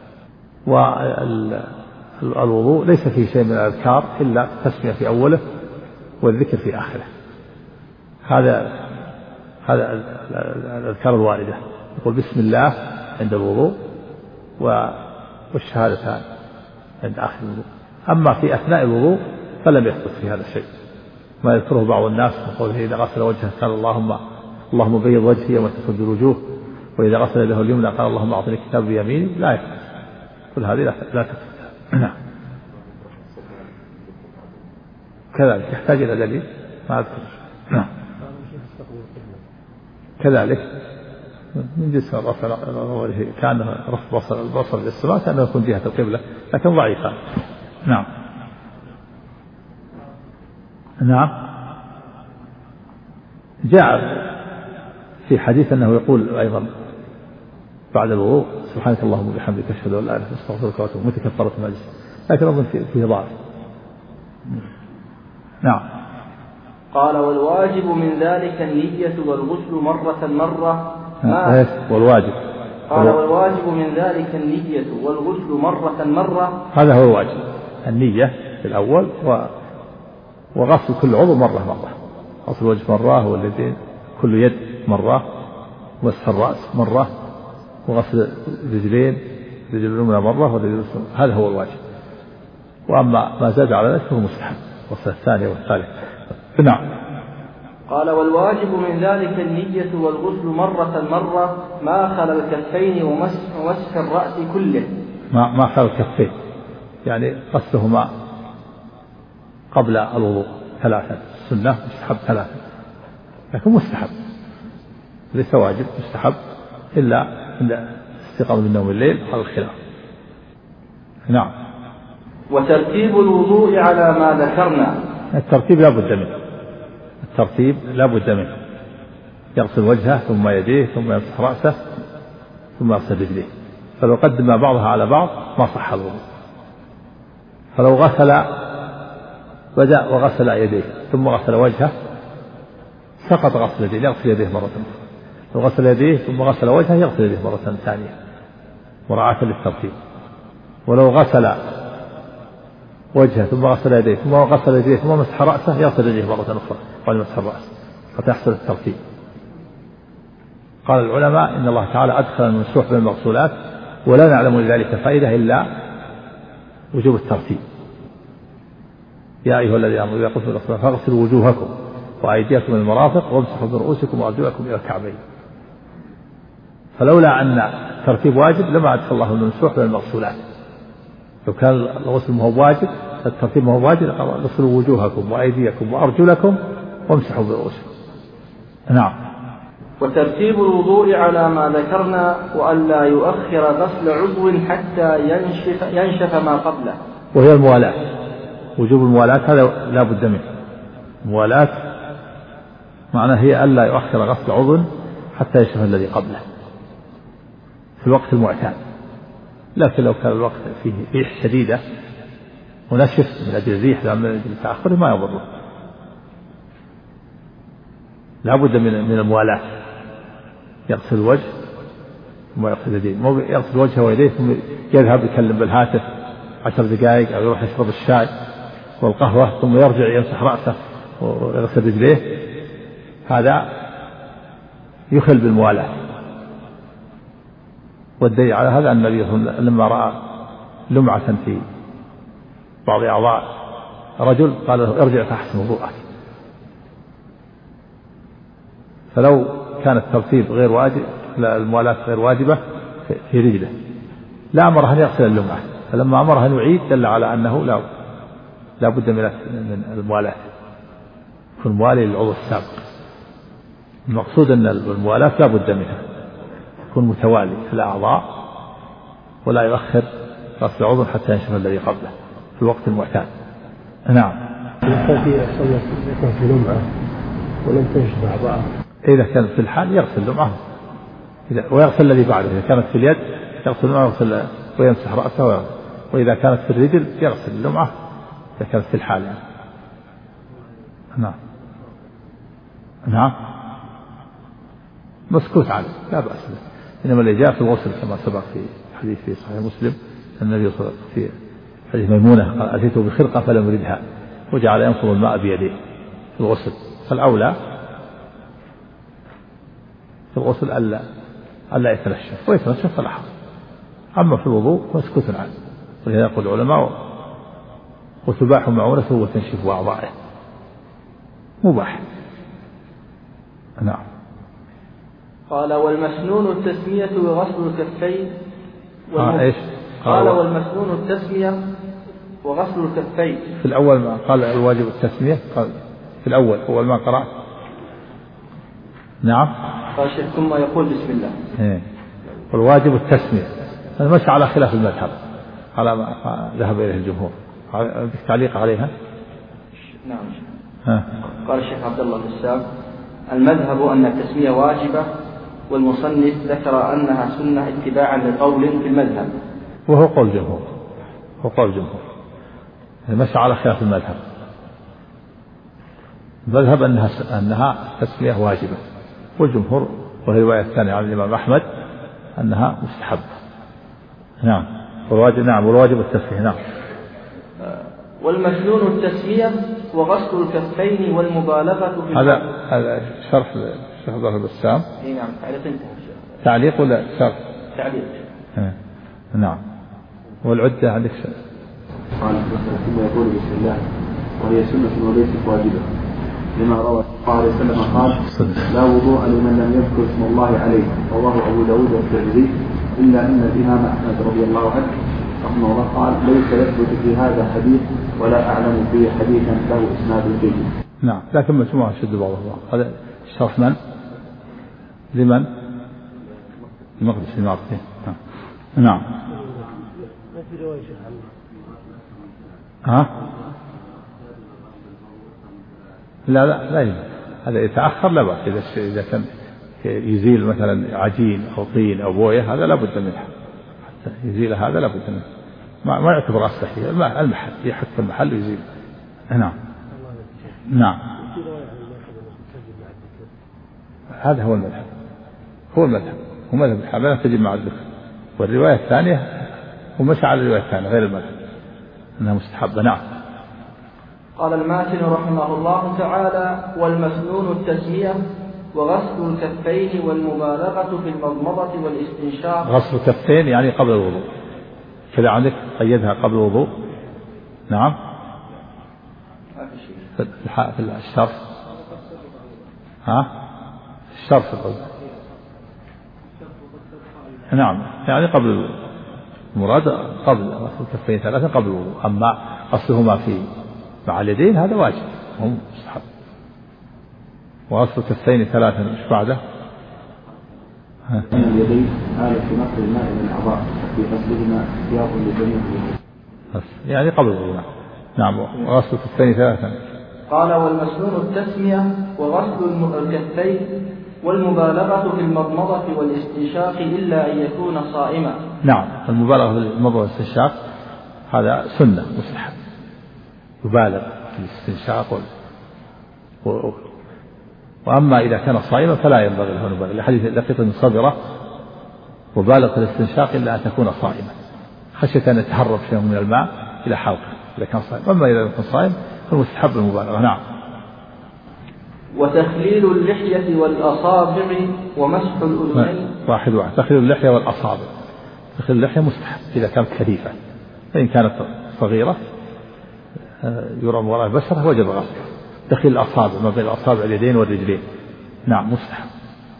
والوضوء ليس فيه شيء من الأذكار إلا التسمية في أوله والذكر في آخره. هذا الأذكار الواردة، يقول بسم الله عند الوضوء والشهادتان عند آخر الوضوء. أما في أثناء الوضوء فلم يثبت في هذا الشيء، ما يذكره بعض الناس من قوله إذا غسل وجهه قال اللهم بيض وجهي يوم تسود الوجوه، وإذا غسل يده اليمنى قال اللهم أعطني الكتاب بيميني. لا يثبت، كل هذه لا تثبت. نعم. كذلك يحتاج إلى دليل ما أذكر. نعم. كذلك من جنس رفع نظره كان رفع البصر للسماء كأنه يكون جهة القبلة، لكن ضعيفة. نعم. نعم. جاء في حديث أنه يقول أيضا بعد الوضوء سبحانك اللهم وبحمدك أشهد أن لا إله إلا أنت أستغفرك وأتوب إليك، مثل كفارة المجلس، لكن أظن فيه ضعف. نعم. قال والواجب من ذلك النية والغسل مرة والواجب قال والواجب من ذلك النية والغسل مرة. هذا هو الواجب، النية في الأول وغسل كل عضو مرة، غسل الوجه مرة، واليدين كل يد مرة، ومسح الرأس مرة، وغسل الرجلين، الرجل اليمنى مرة والرجل اليسرى. هذا هو الواجب. وأما ما زاد على ذلك فهو مستحب، غسل الثاني والثالث. نعم. قال والواجب من ذلك النية والغسل مرة ما خلا الكفين ومسح الرأس كله. ما خلا الكفين يعني غسلهما قبل الوضوء 3، سنة مستحب 3، لكن مستحب ليس واجب، مستحب إلا عند استيقاظ من نوم الليل على الخلاف. نعم. وترتيب الوضوء على ما ذكرنا، الترتيب لا بد منه، يغسل وجهه ثم يديه ثم يمسح رأسه ثم يغسل رجليه، فلو قدم بعضها على بعض ما صح الوضوء. فلو بدأ وغسل يديه ثم غسل وجهه سقط غسل يديه، يغسل يديه مرة أخرى. لو غسل يديه ثم غسل وجهه يغسل يديه مرة ثانية مراعاة للترتيب. ولو غسل وجهه ثم غسل يديه ثم غسل يديه ثم مسح رأسه يغسل يديه مرة أخرى بعد مسح الرأس حتى يحصل الترتيب. قال العلماء إن الله تعالى أدخل الممسوح بين المغسولات ولا نعلم لذلك فائدة إلا وجوب الترتيب. يا أيها الذين آمنوا إذا قمتم إلى الصلاة فاغسلوا وجوهكم وأيديكم من المرافق وامسحوا برؤوسكم وأرجلكم إلى الكعبين. فلولا أن الترتيب واجب لما أدخل الله الممسوح بين المغسولات. لو كان الغسل ما هو واجب الترتيب ما هو واجب اغسلوا وجوهكم وأيديكم وأرجلكم وامسحوا برؤوسكم. نعم. وترتيب الوضوء على ما ذكرنا وألا يؤخر غسل عضو حتى ينشف ما قبله، وهي الموالاة، وجوب الموالاة هذا لا بد منه. الموالاة معناه هي ألا يؤخر غسل عضو حتى ينشف الذي قبله في الوقت المعتاد. لكن لو كان الوقت فيه ريح شديدة ونشف من أجل الريح لا من أجل التأخر ما يضره. لا بد من الموالاة، يغسل الوجه ثم يغسل يديه، مو يغسل وجهه ويديه ثم يذهب يكلم بالهاتف 10 دقائق أو يروح يشرب الشاي والقهوة ثم يرجع يمسح رأسه ويغسل رجليه. هذا يخل بالموالاة. والدليل على هذا أن النبي لما رأى لمعة في بعض أعضاء رجل قال له ارجع فأحسن وضوءك. فلو كان الترتيب غير واجب، الموالاة غير واجبة في رجله لا أمره أن يغسل اللمعة، فلما أمره أن يعيد دل على أنه لا بد من الموالاة، يكون موالي للعضو السابق. المقصود أن الموالاة لا بد منها، يكون متوالي في الأعضاء ولا يؤخر غسل العضو حتى ينشف الذي قبله في الوقت المعتاد. نعم. يكون في لمعة ولم تنشف أعضاءه، إذا كان في الحال يغسل لمعه ويغسل الذي بعده. إذا كانت في اليد يغسل لمعه ويمسح رأسه، وإذا كانت في الرجل يغسل اللمعة إذا كانت في الحال يعني. نعم. نعم مسكوت عليه لا بأس به. إنما اللي جاء في الغسل كما سبق في حديث في صحيح مسلم النبي صلى الله عليه وسلم في حديث ميمونة قال أتيته بخرقة فلم يردها وجعل ينفض الماء بيديه في الغسل. فالأولى في الغسل ألا يتنشف، ويتنشف فلا حرج. أما في الوضوء مسكوت عنه، ولهذا يقول العلماء وتباح معونته وتنشف أعضائه مباح. نعم. قال والمسنون التسمية وغسل الكفين إيش؟ قال والمسنون التسمية وغسل الكفين. في الأول ما قال الواجب التسمية، قال في الأول أول ما قرأ. نعم. قال الشيخ ثم يقول بسم الله. والواجب التسمية. هذا مشى على خلاف المذهب على ما ذهب إليه الجمهور. عندك تعليق عليها؟ نعم. قال الشيخ عبد الله البسام المذهب أن التسمية واجبة، والمصنف ذكر أنها سنة اتباعا لقول في المذهب، وهو قول الجمهور. هو قول الجمهور مشى على خلاف المذهب. المذهب أنها تسمية واجبة، والجمهور وهي الرواية الثانية عن الإمام أحمد أنها مستحبة. نعم. والواجب نعم والواجب التسمية. نعم. والمسنون التسمية وغسل الكفين والمبالغة في هذا شرح الشيخ عبد الله البسام. نعم. تعليق ولا شرح؟ تعليق. نعم. والعدة عندك شيء. قال ثم يقول بسم الله وهي سنة وليست واجبة، لما روى صلى الله عليه وسلم قال لا وضوء لمن لم يذكر اسم الله عليه، رواه أبو داود والترمذي، إلا أن الإمام أحمد رضي الله عنه رحمه الله قال ليس يثبت في هذا حديث ولا أعلم فيه حديثا له إسناد جيد. نعم. لكن مجموعة شد بعضها. هذا شرح من؟ لمن؟ المقدسي المعطي. نعم. لا يجب. هذا يتأخر لا بأس. إذا كان يزيل مثلا عجين أو طين أو بوية هذا لا بد منه، حتى يزيل هذا لا بد منه. ما يعتبر أصلحي المحل يحط المحل ويزيل. نعم. نعم. هذا هو المذهب. هو مذهب الحنابلة تجب مع الذكر. والرواية الثانية ومشى على الرواية الثانية غير المذهب أنها مستحبة. نعم. قال الماتن رحمه الله تعالى والمسنون التسمية وغسل الكفين والمبالغة في المضمضة والاستنشاق. غسل الكفين يعني قبل الوضوء كذا عندك قيدها قبل الوضوء. نعم. في الشرف الشرف نعم يعني قبل المراد قبل غسل الكفين ثلاثة قبل الوضوء. أما غسلهما مع اليدين هذا واجب هم مستحب. وغسل الكفين ثلاثة مش بعده. اليدين آلة في نقل الماء إلى الأعضاء في غسلهما احتياط لجميع اليدين يعني قبل الوضوء. نعم. وغسل الكفين ثلاثة. قال والمسنون التسمية وغسل الكفين والمبالغة في المضمضة والاستنشاق إلا أن يكون صائما. نعم. المبالغة في المضمضة والاستنشاق هذا سنة مستحب، يبالغ في الاستنشاق وأما إذا كان صائما فلا ينبغي له يبالغ، لحديث لقيط بن صبرة وبالغ في الاستنشاق إلا أن تكون صائما خشية أن يتهرب شيء من الماء إلى حلقه إذا كان صائم. أما إذا لم يكن صائم فالمستحب المبالغة. نعم. وتخليل اللحية والأصابع ومسح الأذنين. واحد تخليل اللحية والأصابع. تخليل اللحية مستحب إذا كانت كثيفة، فإن كانت صغيرة يرى من وراء البشرة وجب غسلها. تخليل الأصابع ما بين الأصابع اليدين والرجلين نعم مستحب.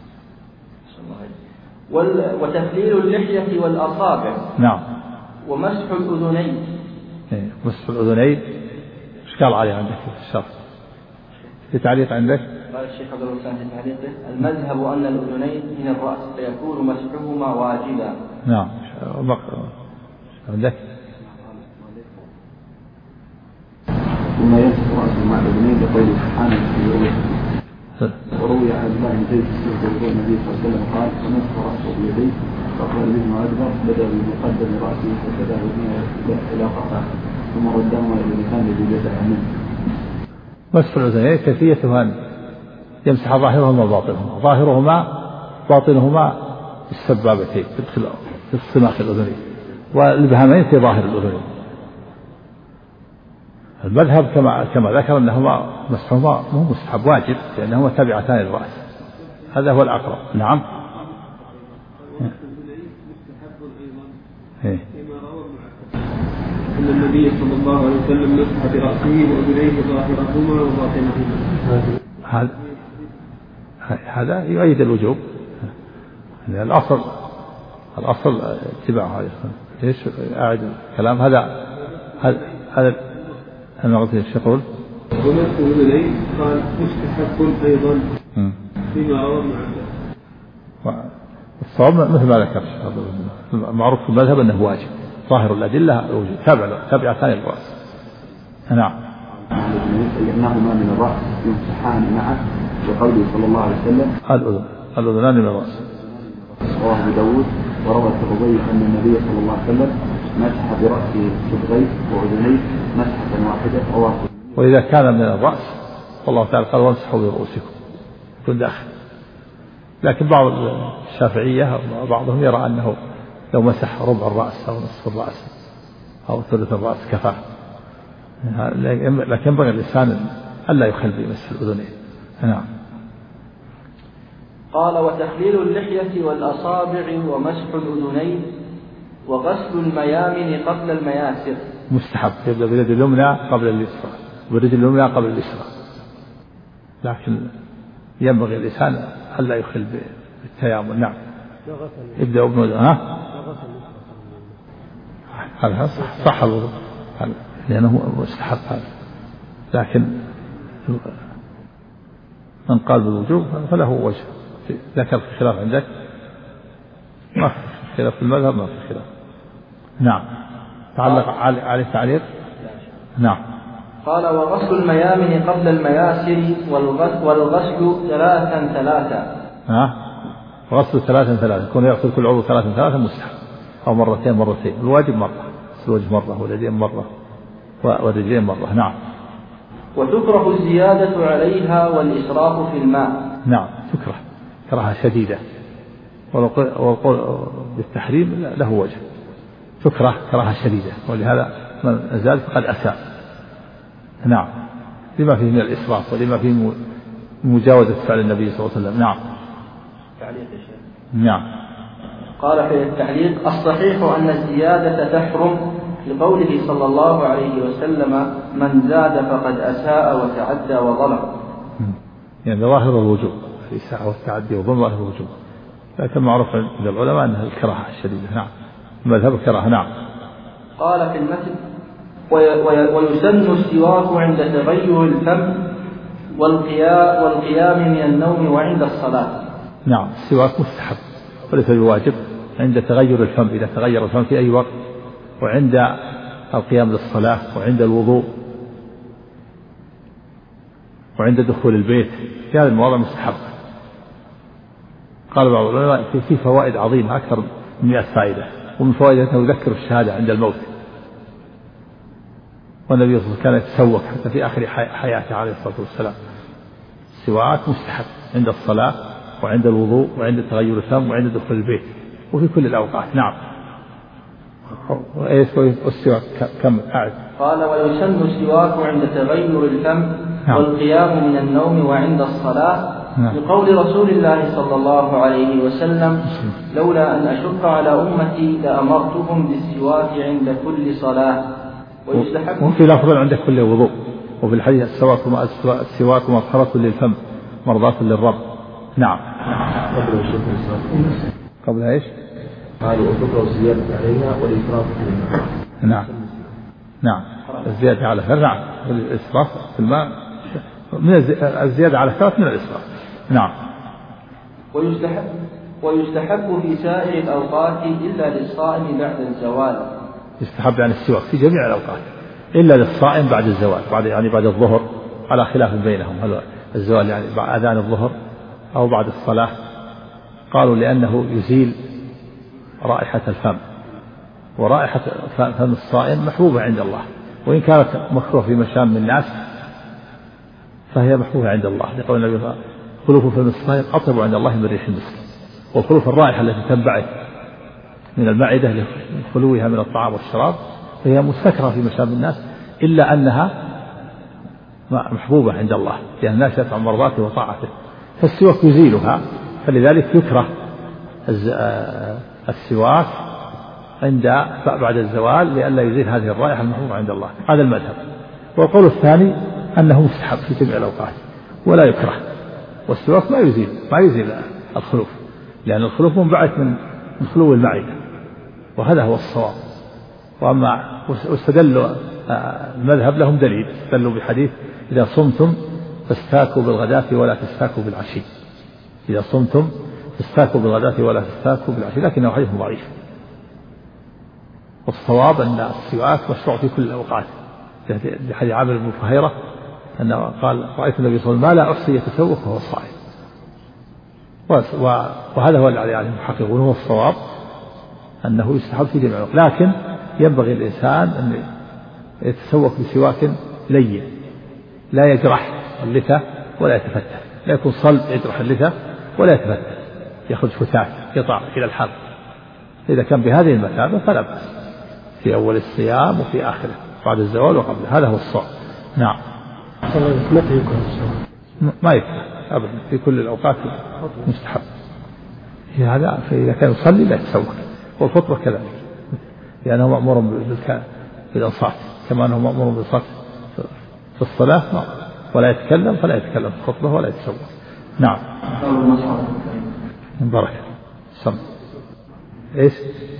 وتخليل اللحية والأصابع. نعم. ومسح الأذنين. مسح الأذنين إشكال عليه عندك في الشرط. في تعليق عندك؟ قال الشيخ عبد الرحمن في تعليقه: المذهب أن الأذنين من الرأس فيكون مسحهما واجبا. نعم. عندك؟ ثم يمسح رأسه مع الأذنين بقوله سبحانه في وروي عن الله بن زيد السيد النبي صلى الله عليه وسلم قال: فمسح رأسه بيديه فقال ابن أدبر بدأ بمقدم رأسه فبدأ إلى قفاه ثم ردهما إلى المكان الذي بدأ منه. مسح الأذنين كيفيتها أن يمسح ظاهرهما وباطنهما، ظاهرهما باطنهما السبابتين في الصماخ الأذنين، والإبهامين في ظاهر الأذنين. المذهب كما ذكر أنهما مسحهما مو مستحب، واجب، لأنهما تابعتان للرأس، هذا هو الأقرب. نعم. أن النبي صلى الله عليه وسلم مسح برأسه وأذنيه ظاهرهما وباطنهما. هذا يؤيد الوجوب. الأصل اتباع هذا. ليش أعد الكلام؟ هذا أنا قلت إيش يقول؟ ومسح الأذنين قال مستحب أيضا فيما روى ابن عباس. الصواب مثل ما ذكر المعروف في المذهب أنه واجب، ظاهر الأدلة الوجوب، تابعتان للرأس. نعم. إنهما من الرأس يمسحان معه وقوله صلى الله عليه وسلم: الأذنان من الرأس. رواه أبو داود وروى الترمذي أن النبي صلى الله عليه وسلم مسح برأسه صدغيه وأذنيه مسحة واحدة. رواه. وإذا كان من الرأس والله تعالى قال: وامسحوا برؤوسكم، يكون داخل. لكن بعض الشافعية وبعضهم يرى أنه لو مسح ربع الرأس أو نصف الرأس أو ثلث الرأس كفاه، لكن ينبغي الإنسان ألا يخل بمسح الأذنين. نعم. قال: وتخليل اللحية والأصابع ومسح الأذنين وغسل الميامن قبل المياسر مستحب، يبدأ باليد اليمنى قبل اليسرى وبالرجل اليمنى قبل اليسرى، لكن ينبغي الإنسان ألا يخل بالتيامن. نعم. يبدأ ابن هذا صح الوضوء لأنه مستحب هذا، لكن من قال بالوجوب فله وجه. ذكر في خلاف عندك؟ ما في خلاف في المذهب، ما في خلاف. نعم. تعلق عليه تعليق. نعم. قال: وغسل الميامن قبل المياسر والغسل ثلاثا. غسل ثلاثا يكون يغسل كل عضو ثلاثا مستحب، أو مرتين. الواجب مرة، الوجه مرة، واليدين مرة، والرجلين مرة. نعم. وتكره الزيادة عليها والإسراف في الماء. نعم، تكره كراهة شديدة، والقول بالتحريم له وجه، تكره كراهة شديدة، ولهذا من زاد فقد أساء. نعم، لما فيه من الإسراف ولما فيه من مجاوزة فعل النبي صلى الله عليه وسلم. نعم. نعم. قال في التعليق: الصحيح أن الزيادة تحرم لقوله صلى الله عليه وسلم: من زاد فقد أساء وتعدى وظلم. يعني ظاهر الوجوب، الإساءة والتعدي وظلم ظاهر الوجوب، لكن معروف عند العلماء أنها الكراهة الشديدة. نعم، مذهب الكراهة. نعم. قال في المتن: ويسن السواك عند تغير الفم والقيام من النوم وعند الصلاة. نعم، السواك مستحب وليس بواجب عند تغير الفم، إذا تغير الفم في أي وقت، وعند القيام للصلاة، وعند الوضوء، وعند دخول البيت، في هذا المواضع مستحب. قال بعض العلماء في فوائد عظيمة أكثر من 100 فائدة، ومن فوائد أنه يذكر الشهادة عند الموت، والنبي صلى الله عليه وسلم كان يتسوق حتى في آخر حياته عليه الصلاة والسلام. السواك مستحب عند الصلاة وعند الوضوء وعند تغير الفم وعند دخول البيت وفي كل الأوقات. نعم. والسواك كم أعد؟ قال: ويسن السواك عند تغير الفم والقيام من النوم وعند الصلاة، لقول رسول الله صلى الله عليه وسلم: لولا أن أشق على أمتي لأمرتهم بالسواك عند كل صلاة. ويستحب. وفي لفظ عند كل وضوء، وفي الحديث: السواك مطهرة للفم مرضاة للرب. نعم. قبل ايش؟ قالوا وتكره الزيادة عليها والإسراف في الماء. نعم. الزيادة على الفم. نعم، الإسراف في الماء من الزيادة على 3 من الإسراف. نعم. ويستحب في سائر الأوقات إلا للصائم بعد الزوال. يستحب يعني السواك في جميع الأوقات إلا للصائم بعد الزوال، بعد الظهر، على خلاف بينهم هل الزوال يعني بعد أذان الظهر أو بعد الصلاة. قالوا لأنه يزيل رائحة الفم، ورائحة فم الصائم محبوبة عند الله، وإن كانت مكروهة في مشام الناس فهي محبوبة عند الله، لقول النبي خلوف فم الصائم أطيب عند الله من ريح المسك. وخلوف الرائحة التي تنبعث من المعدة لخلوها من الطعام والشراب فهي مستكرهة في مشام الناس، إلا أنها محبوبة عند الله لأن الناس يدفع مرضاته وطاعته، فالسواك يزيلها، فلذلك يكره السواك بعد الزوال لئلا يزيل هذه الرائحة المحبوبة عند الله. هذا المذهب. والقول الثاني أنه مستحب في جميع الأوقات ولا يكره، والسواك ما يزيل الخلوف، لأن الخلوف منبعث من خلو المعدة، وهذا هو الصواب. وأما واستدلوا المذهب لهم دليل، استدلوا بحديث إذا صمتم فاستاكوا بالغداة ولا تستاكوا بالعشي. إذا صمتم فاستاكوا بالغداة ولا تستاكوا بالعشي، لكنه حديث ضعيف. والصواب أن السواك مشروع في كل الأوقات، بحديث عامر بن فهيرة أنه قال رأيت النبي صلى الله عليه وسلم ما لا أحصي يتسوق وهو صائم. وهذا هو الذي عليه المحقق، وهو الصواب أنه يستحب في جميع الوقت، لكن ينبغي الإنسان أن يتسوق بسواك لين لا يجرح اللثة ولا يتفتت، لا يكون صلب يجرح اللثة ولا يتفتت يخرج فتات يقطع إلى الحلق. إذا كان بهذه المثابة فلا بأس في أول الصيام وفي آخره بعد الزوال وقبله، هذا هو الصواب. نعم. متى يكره الصوم؟ ما يكره أبدا، في كل الأوقات مستحب. هذا فإذا كان يصلي لا يتسوق، والخطبة كذلك لأنه مأمور بالإنصات كما أنه مأمور بالإنصات في الصلاة، ولا يتكلم فلا يتكلم في الخطبة ولا يتسوق. نعم. من بركة سم إيش؟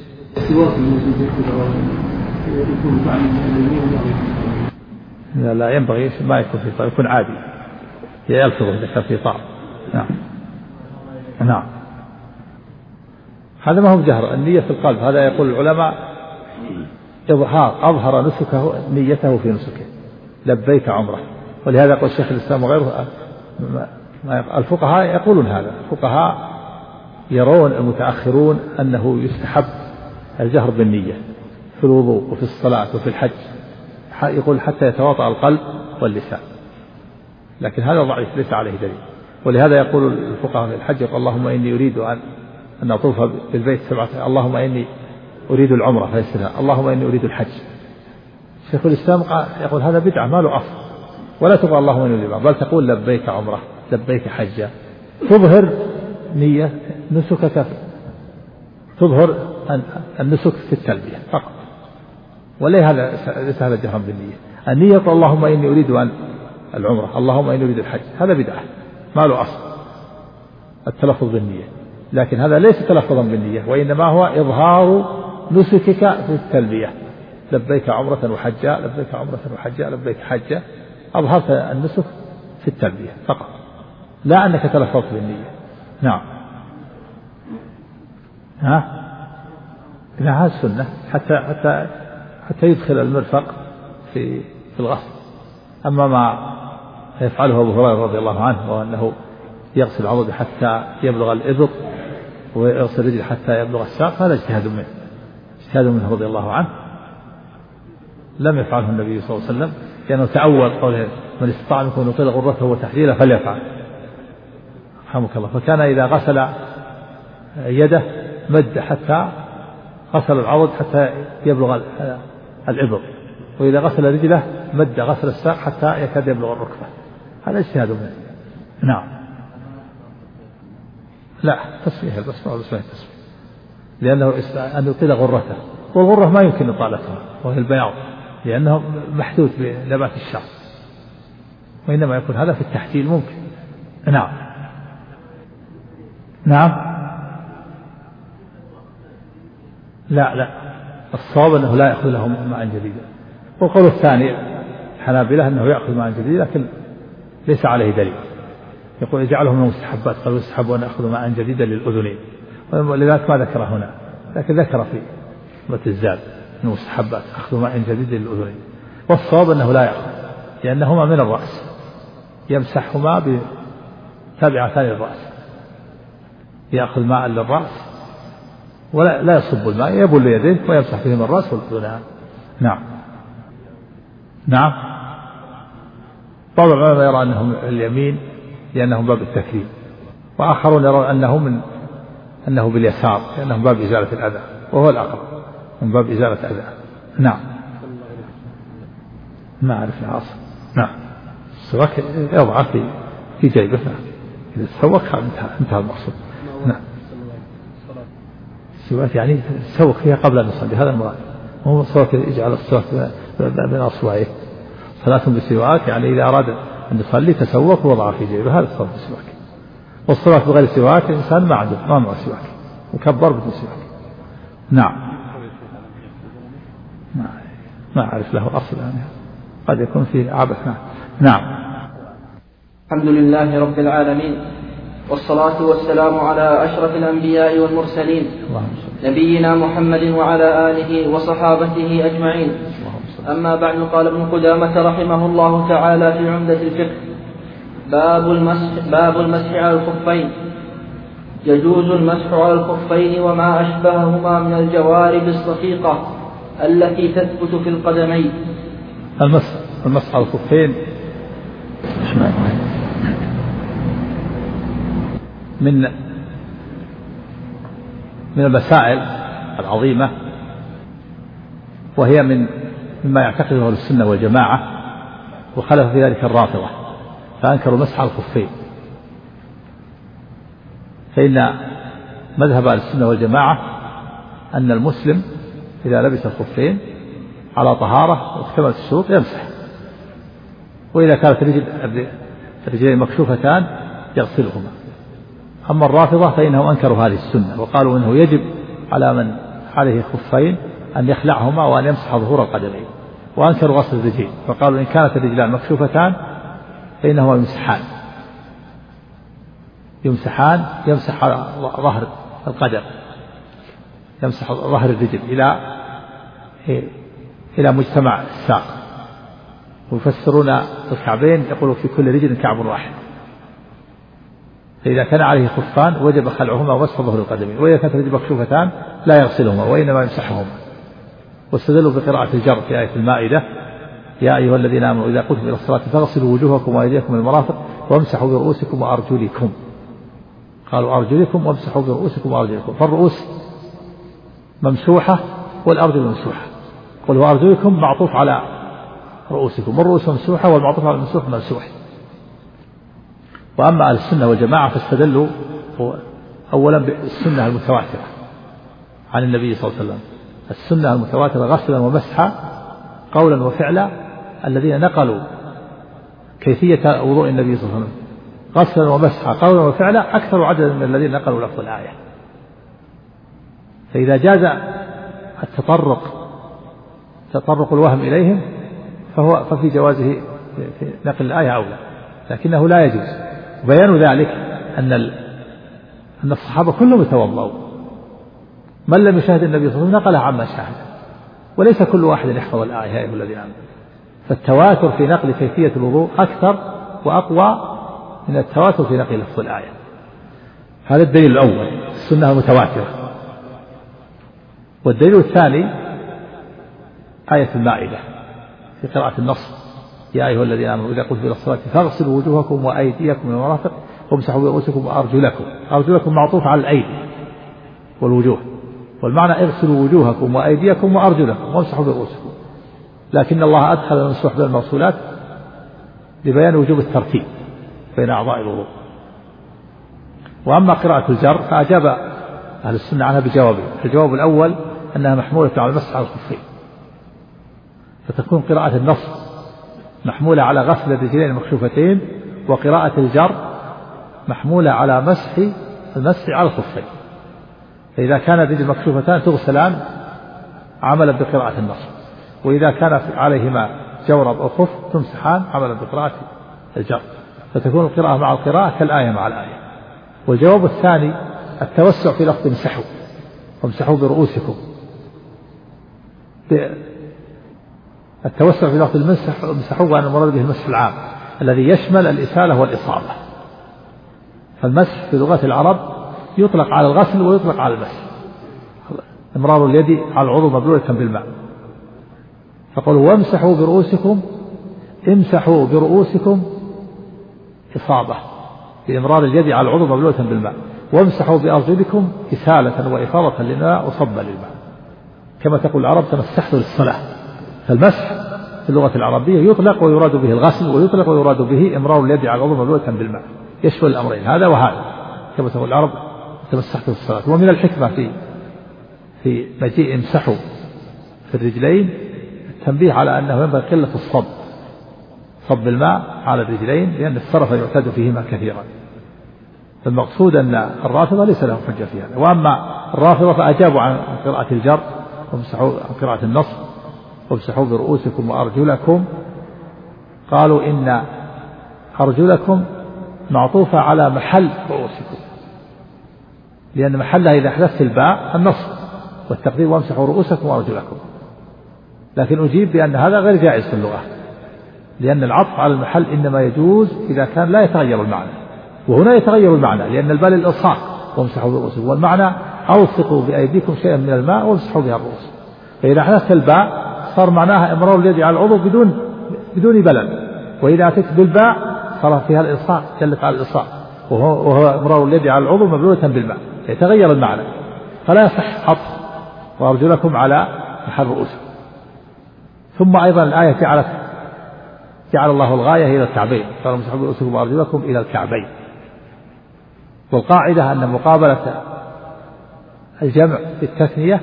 لا ينبغي ما يكون في طعام، يكون عادي يلفظه إذا كان في طعام. نعم. نعم. هذا ما هو جهر، النية في القلب. هذا يقول العلماء أظهر نسكه نيته في نسكه لبيك عمره. ولهذا يقول الشيخ الإسلام وغيره الفقهاء يقولون هذا، الفقهاء يرون المتأخرون أنه يستحب الجهر بالنية في الوضوء وفي الصلاة وفي الحج، يقول حتى يتواطأ القلب واللسان، لكن هذا ضعيف ليس عليه دليل. ولهذا يقول الفقهاء في الحج يقول اللهم إني أريد أن أطوف بالبيت 7، اللهم إني أريد العمرة فيسرها، اللهم إني أريد الحج. شيخ الإسلام يقول هذا بدعة ما له أصل، ولا تقول اللهم إني أريد، بل تقول لبيك عمرة لبيك حجة، تظهر نية نسكك، تظهر النسك في التلبية فقط، ليس هذا جهرا بالنية. النية اللهم إني أريد العمرة، اللهم إني أريد الحج، هذا بدعة ما له أصل التلفظ بالنية، لكن هذا ليس تلفظا بالنية، وإنما هو إظهار نسكك في التلبية، لبيك عمرة وحجة لبيك عمرة وحجة لبيك حجة، أظهرت النسك في التلبية فقط، لا أنك تلفظت بالنية. نعم. هذا السنة حتى يدخل المرفق في الغسل. أما ما يفعله أبو هريرة رضي الله عنه وأنه يغسل عضده حتى يبلغ الإبط ويغسل رجله حتى يبلغ الساق، هذا اجتهاد منه رضي الله عنه، لم يفعله النبي صلى الله عليه وسلم، لأنه تعود قوله من استطاع منكم أن يطيل غرته وتحليله فليفعل، رحمك الله. فكان إذا غسل يده مد حتى غسل العضد حتى يبلغ الإبط، وإذا غسل رجله مد غسل الساق حتى يكاد يبلغ الركبة، هذا اجتهاد منه. نعم. لا تسمية البسمة والبسمة التسمية، لأنه أن يطيل غرته، والغرة ما يمكن إطالتها وهي البياض، لأنه محدود بنبات الشعر، وإنما يكون هذا في التحجيل ممكن. نعم. نعم. لا الصواب أنه لا يأخذ لهم ماء جديدا. والقول الثاني الحنابلة أنه يأخذ ماء جديد، ليس عليه دليل. يقول اجعله من المستحبات، قال يستحب أن أخذ ماء جديدا للأذنين، ولذلك ما ذكر هنا، لكن ذكر في متن الزاد من المستحبات أخذ ماء جديد للأذنين. والصواب أنه لا يأخذ، لأنهما من الرأس، يمسحهما بتابعتان للرأس، يأخذ ماء للرأس ولا يصب الماء، يبل يديه ويمسح بهما الرأس والأذنان. نعم. بعض العلماء يرى أنهم اليمين لأنهم باب التكريم، وآخرون يرون أنه باليسار لأنهم باب إزالة الأذى، وهو الأقرب من باب إزالة الأذى. نعم. ما أعرف العاصر. نعم. السواك يضع في جيبه، إذا تسوق انتهى المقصود. نعم. السواك يعني تسوق فيها قبل أن يصلي، هذا المراد. هو السواك يجعل السواك بين أصبعيه. صلاة بسواك يعني إذا أراد أن يصلي تسوق ووضع في جيبه، هذا الصلاة بسواك. والصلاة بغير سواك الإنسان ما عنده ما معه سواك، مكبر بدون سواك. نعم. ما أعرف له أصل يعني، قد يكون فيه عبث. نعم. الحمد لله رب العالمين، والصلاة والسلام على أشرف الأنبياء والمرسلين نبينا محمد وعلى آله وصحابته أجمعين. أما بعد، قال ابن قدامة رحمه الله تعالى في عمدة الفقه: باب المسح على الخفين. يجوز المسح على الخفين وما أشبههما من الجوارب الصفيقة التي تثبت في القدمين. المسح على الخفين من المسائل العظيمة، وهي مما يعتقده أهل السنة والجماعة، وخلف في ذلك الرافضة فأنكروا مسح على الخفين. فإن مذهب أهل السنة والجماعة أن المسلم إذا لبس الخفين على طهارة واكتملت الشروط يمسح، وإذا كانت الرجلين مكشوفتان يغسلهما. أما الرافضة فإنهم أنكروا هذه السنة، وقالوا إنه يجب على من عليه خفين أن يخلعهما وأن يمسح ظهور القدمين، وأنكروا غسل الرجلين، فقالوا إن كانت الرجلان مكشوفتان فإنهما يمسح على ظهر القدم، يمسح ظهر الرجل إلى مجتمع الساق. ويفسرون الكعبين يقولوا في كل رجل كعب واحد، فإذا كان عليه خفان وجب خلعهما ومسح ظهر القدمين، وإذا كانت الرجل مكشوفتان لا يغسلهما وإنما يمسحهما. واستدلوا بقراءة الجر في آية المائدة: يا أيها الذين آمنوا إذا قمتم إلى الصلاة فاغسلوا وجوهكم وأيديكم من المرافق وامسحوا برؤوسكم وأرجلكم. قالوا أرجلكم وامسحوا برؤوسكم وأرجلكم، فالرؤوس ممسوحة والأرجل ممسوحة. قل وأرجلكم معطوف على رؤوسكم، والرؤوس ممسوحة والمعطوف على الممسوح ممسوح. وأما أهل السنة والجماعة فاستدلوا أولا بالسنة المتواترة عن النبي صلى الله عليه وسلم، السنة المتواترة غسلا ومسحا قولا وفعلا، الذين نقلوا كيفية وضوء النبي صلى الله عليه وسلم غسلا ومسحا قولا وفعلا أكثر عددا من الذين نقلوا لفظ الآية. فإذا جاز تطرق الوهم إليهم ففي جوازه في نقل الآية أولى، لكنه لا يجوز. بيان ذلك أن الصحابة كلهم يتوضؤون، من لم يشاهد النبي صلى الله عليه وسلم نقله عما شاهد، وليس كل واحد يحفظ الآية يا أيها الذين آمنوا. فالتواتر في نقل كيفية الوضوء أكثر وأقوى من التواتر في نقل لفظ الآية. هذا الدليل الأول، السنة المتواترة. والدليل الثاني آية المائدة في قراءة النص: يا أيها الذين آمنوا إذا قمتم إلى الصلاة فاغسلوا وجوهكم وأيديكم من المرافق وامسحوا برؤوسكم وأرجلكم. أرجلكم معطوف على الأيدي والوجوه، والمعنى اغسلوا وجوهكم وأيديكم وأرجلكم وامسحوا برؤوسكم، لكن الله أدخل المسح بين الموصولات لبيان وجوب الترتيب بين أعضاء الوضوء. وأما قراءة الجر فأجاب أهل السنة عنها بجوابين: الجواب الأول أنها محمولة على المسح على الخفين، فتكون قراءة النص محمولة على غسل الرجلين المكشوفتين، وقراءة الجر محمولة على المسح على الخفين. فإذا كان الرجل مكشوفتان تغسلان عملا بقراءة النص، وإذا كان عليهما جورب أو خف تمسحان عملا بقراءة الجر. فتكون القراءة مع القراءة كالآية مع الآية. والجواب الثاني التوسع في لفظ امسحوا، وامسحوا برؤوسكم. التوسع في لفظ امسحوا وأن المراد به المسح العام الذي يشمل الإسالة والإصابة. فالمسح في لغة العرب يطلق على الغسل ويطلق على المسح. امرار اليد على العضو مبلولة بالماء. فقالوا وامسحوا برؤوسكم، امسحوا برؤوسكم إصابة بإمرار اليد على العضو مبلولة بالماء، وامسحوا بأرجلكم إسالة وإفاضة للماء وصبا للماء، كما تقول العرب تمسحت للصلاة. فالمسح في اللغة العربية يطلق ويراد به الغسل، ويطلق ويراد به إمرار اليد على العضو مبلولة بالماء، يشمل الأمرين هذا وهذا، كما تقول العرب تمسحت للصلاة. ومن الحكمة في مجيء امسحوا في الرجلين التنبيه على أنه ينبغي قلة الصب، صب الماء على الرجلين، لأن الصرف يعتاد فيهما كثيرا. فالمقصود أن الرافضة ليس لهم حجة في هذا. وأما الرافضة فأجابوا عن قراءة الجر وامسحوا عن قراءة النصب وامسحوا برؤوسكم وأرجلكم، قالوا إن أرجلكم معطوفة على محل رؤوسكم، لأن محلها إذا حذفت الباء النصب، والتقدير وامسحوا رؤوسكم وأرجلكم. لكن أجيب بأن هذا غير جائز في اللغة، لأن العطف على المحل إنما يجوز إذا كان لا يتغير المعنى، وهنا يتغير المعنى لأن الباء للإلصاق وامسحوا برؤوسكم، والمعنى ألصقوا بأيديكم شيئا من الماء وامسحوا بها الرؤوس. فإذا حذفت الباء صار معناها إمرار اليد على العضو بدون بلل، وإذا أتيت بالباء صار فيها الإلصاق، دلت على الإلصاق، وهو إمرار اليد على العضو مبلولة بالماء، يتغير المعنى، فلا يصح عطف وأرجلكم على محل رؤوسكم. ثم أيضا الآية جعل الله الغاية إلى الكعبين، قال امسحوا برؤوسكم وأرجلكم إلى الكعبين. والقاعدة أن مقابلة الجمع بالتثنية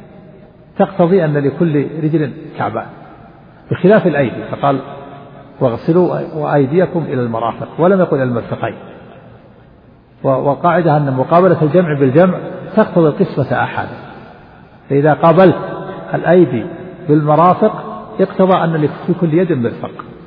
تقتضي أن لكل رجل كعبان، بخلاف الأيدي، فقال واغسلوا وأيديكم إلى المرافق ولم يقل إلى المرفقين. والقاعدة أن مقابلة الجمع بالجمع تقتضي القسمة أحدا، فإذا قابلت الأيدي بالمرافق اقتضى أن في كل يد مرفق،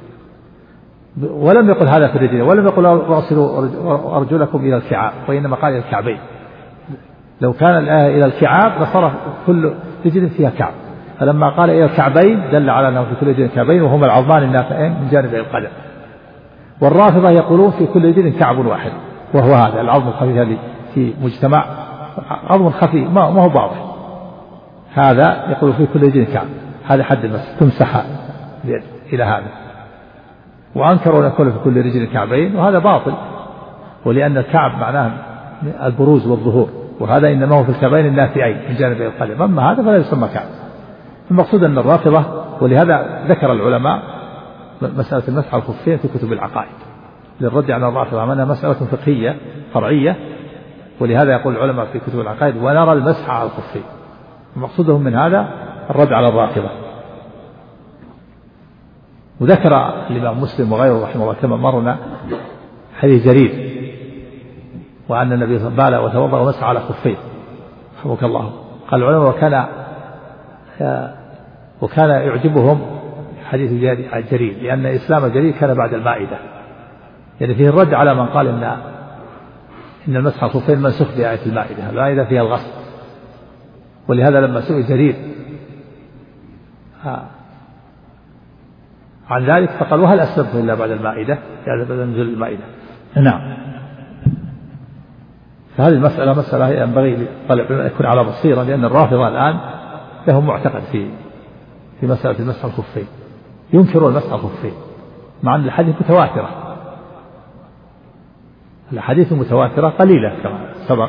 ولم يقل هذا في الرجل، ولم يقل اغسلوا أرجلكم إلى الكعاب، وإنما قال إلى الكعبين. لو كان الآية إلى الكعاب لصار كل رجل فيها كعب، فلما قال إلى الكعبين دل على أنه في كل رجل كعبين، وهما العظمان النافعين من جانبي القدم. والرافضة يقولون في كل رجل كعب واحد، وهو هذا العظم الخفيف الذي في مجتمع عظم خفيف ما هو واضح، هذا يقول في كل رجل كعب، هذا حد المسح تمسح إلى هذا. وأنكروا أن يكون في كل رجل كعبين، وهذا باطل، ولأن الكعب معناه البروز والظهور، وهذا إنما هو في الكعبين النافعين من جانبي القدم، أما هذا فلا يسمى كعب. المقصود أن الرافضة، ولهذا ذكر العلماء مسألة المسح على الخفين في كتب العقائد للرد على الرافضة، أنها مسألة فقهية فرعية، ولهذا يقول العلماء في كتب العقائد ونرى المسح على الخفين. مقصودهم من هذا الرد على الرافضة. وذكر الإمام مسلم وغيره رحمه الله كما مرنا حديث جرير، وأن النبي صلى الله عليه وسلم وتوضأ ومسح على خفيه رحمك الله. قال العلماء وكان يعجبهم حديث جرير، لأن إسلام جرير كان بعد المائدة، يعني فيه الرد على من قال إن المسح على الخفين منسوخ بآية المائدة فيها الغسل. ولهذا لما سئل جرير عن ذلك فقال وهل أسلمت إلا بعد المائدة، يعني بعد نزول المائدة. نعم. فهذه المسألة مسألة ينبغي لطالب العلم أن يكون على بصيرة، لأن الرافضة الآن لهم معتقد في مسألة المسح الخفين، ينكرون المسح الخفين مع أن الحديث متواترة، الحديث متواترة قليلة كما سبق،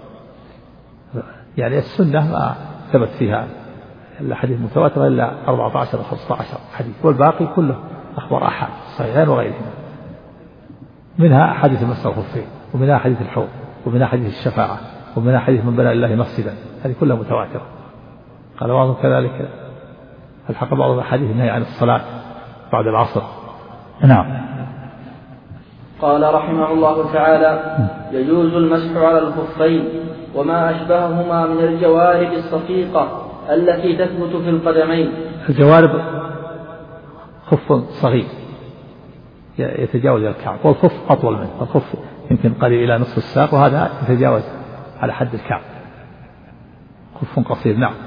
يعني السنة ما ثبت فيها الحديث متواترة إلا 14 أو 15 حديث، والباقي كله أخبار أحاد صحيحين وغيرهما، منها حديث المسح الخفين، ومنها حديث الحوض، ومنها حديث الشفاعة، ومنها حديث من بنى لله مسجدا، هذه كلها متواترة. قال بعضهم كذلك الحق بعض الحديث النهي عن الصلاة بعد العصر. نعم. قال رحمه الله تعالى: يجوز المسح على الخفين وما أشبههما من الجوارب الصفيقة التي تثبت في القدمين. الجوارب خف صغير يتجاوز الكعب، والخف أطول منه، الخف يمكن قريب إلى نصف الساق، وهذا يتجاوز على حد الكعب، خف قصير. نعم.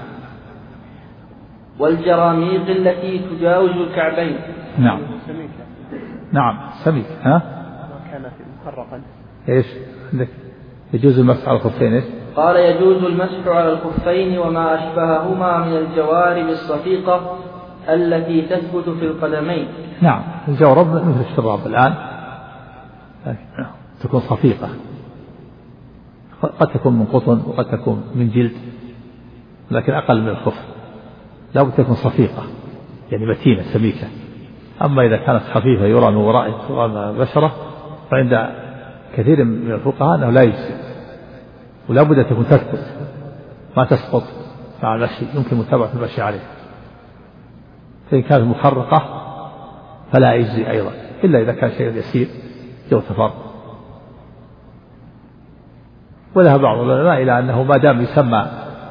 والجراميق التي تجاوز الكعبين. نعم. نعم سميك. ها؟ كان مفرقا. ايش عندك؟ يجوز المسح على الخفين. ايش؟ قال يجوز المسح على الخفين وما أشبههما من الجوارب الصفيقة التي تثبت في القدمين. نعم، الجورب مثل الشراب الآن تكون صفيقة، قد تكون من قطن وقد تكون من جلد، لكن أقل من الخف، لا بد تكون صفيقة يعني متينة سميكة. أما إذا كانت خفيفة يرى من وراء البشرة فعند كثير من الفقهاء أنه لا يجزي، ولا بد تكون تثبت ما تسقط مع المشي، يمكن متابعة المشي عليه. فإن كانت مفرقة فلا يجزي أيضا، إلا إذا كان شيء يسير جو تفرق. وذهب بعض العلماء إلى أنه ما دام يسمى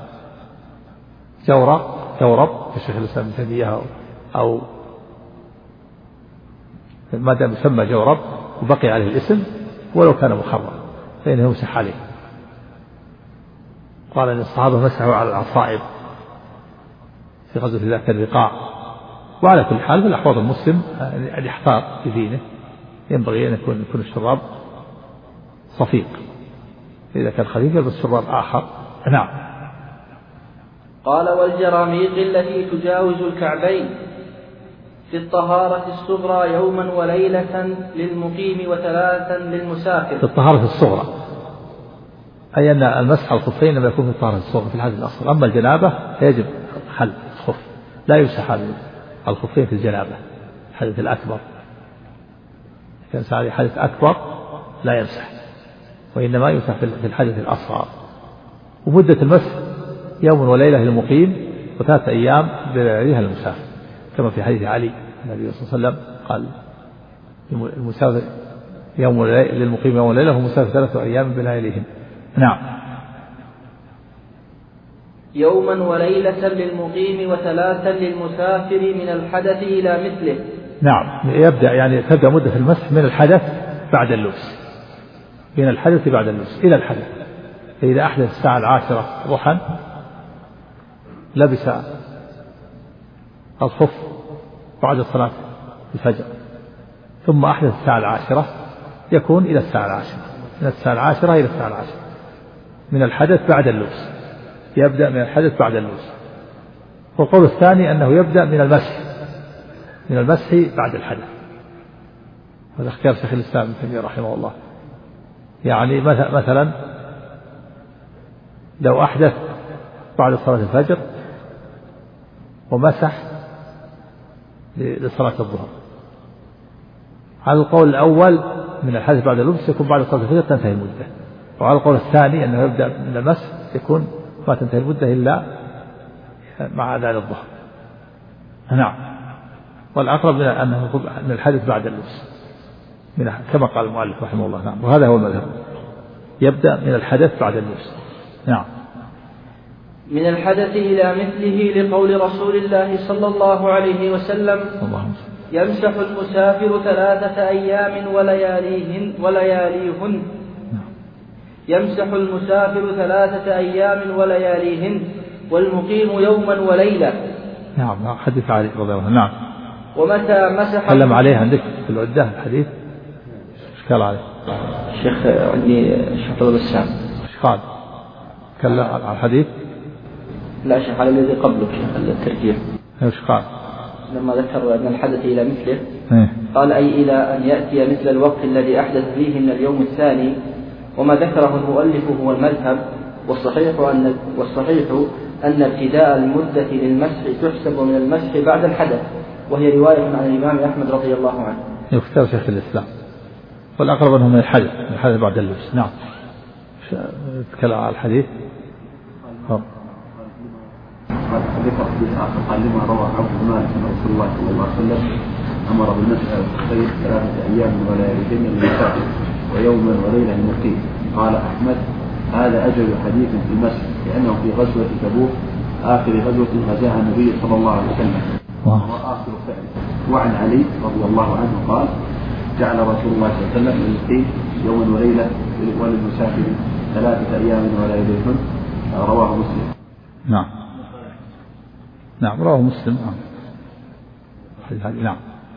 جورب كشيخ الإسلام ابن تيمية أو ما دام يسمى جورب وبقي عليه الاسم ولو كان مخرم فإنه يمسح عليه. قال أن الصحابة مسحوا على العصائب في غزوة ذات الرقاع. وعلى كل حال في الأحوال المسلم أن يحتاط في دينه، ينبغي أن يكون الشراب صفيق، إذا كان خفيف يلبس شراب آخر. نعم. قال والجراميق التي تجاوز الكعبين في الطهارة الصغرى يوما وليلة للمقيم وثلاثا للمسافر. في الطهارة الصغرى أي أن المسح على الخفين لما يكون في الطهارة الصغرى في الحدث الأصغر. أما الجنابة فيجب حل الخف، لا يمسح على الخفين في الجنابة الحدث الأكبر. كان سعى حدث أكبر لا يمسح، وإنما يمسح في الحدث الأصغر. ومدة المسح يوم وليلة للمقيم وثلاثة أيام بلياليها للمسافر، كما في حديث علي النبي صلى الله عليه وسلم قال المسافر يوم وليلة للمقيم يوم وليلة والمسافر 3 أيام بلياليهم. نعم. يوما وليلة للمقيم وثلاثا للمسافر من الحدث إلى مثله. نعم، يبدأ يعني تبدأ مدة المسح من الحدث بعد اللبس، من الحدث بعد اللبس إلى الحدث. فإذا أحدث الساعة 10 ضحى لبس الخف بعد صلاة الفجر، ثم أحدث الساعة 10 يكون إلى الساعة 10، من الساعة 10 إلى الساعة 10 من الحدث بعد اللبس، يبدأ من الحدث بعد اللبس. والقول الثاني أنه يبدأ من المسح بعد الحدث. هذا اختيار شيخ الإسلام ابن تيمية رحمه الله. يعني مثلا لو أحدث بعد صلاة الفجر ومسح لصلاة الظهر، على القول الأول من الحدث بعد اللبس يكون بعد صلاة الفجر تنتهي المدة، وعلى القول الثاني أنه يبدأ من المسح يكون ما تنتهي المدة إلا مع أذان الظهر. نعم. والأقرب من أنه من الحدث بعد اللبس كما قال المؤلف رحمه الله. نعم. وهذا هو المذهب، يبدأ من الحدث بعد اللبس. نعم. من الحدث إلى مثله لقول رسول الله صلى الله عليه وسلم يمسح المسافر 3 أيام ولياليهن. يمسح المسافر 3 أيام ولياليهن والمقيم يوما وليلة. نعم. حديث علي رضي الله عنه. نعم. ومتى مسح تكلم عليه عندك في العدة الحديث اشكال عليه الشيخ عندي الشيخ طلب السام اشكال تكلم على الحديث. لا شيخ على الذي قبله شيخ الترجيح اشكال لما ذكر أن الحدث إلى مثله قال أي إلى أن يأتي مثل الوقت الذي أحدث فيه من اليوم الثاني. وما ذكره المؤلف هو المذهب، والصحيح أن ابتداء المدة للمسح تحسب من المسح بعد الحدث، وهي رواية عن الإمام أحمد رضي الله عنه. يختار شيخ الإسلام، والأقرب أنه من الحدث بعد اللبس. نعم. تكلم على الحديث. ذكر حديث آخر قال لما روى عبد مالك أن رسول الله صلى الله عليه وسلم أمر بالمسح على الخفين 3 أيام ولياليهن للمسافر ويوما وليلة للمقيم. قال أحمد هذا أجل حديث في المسح، لأنه في غزوة تبوك آخر غزوة غزاها النبي صلى الله عليه وسلم وآخر فعل. وعن علي رضي الله عنه قال جعل رسول الله صلى الله عليه وسلم للمقيم يوما وليلة وللمسافر 3 أيام وليلتهن. رواه مسلم. نعم رواه مسلم. نعم.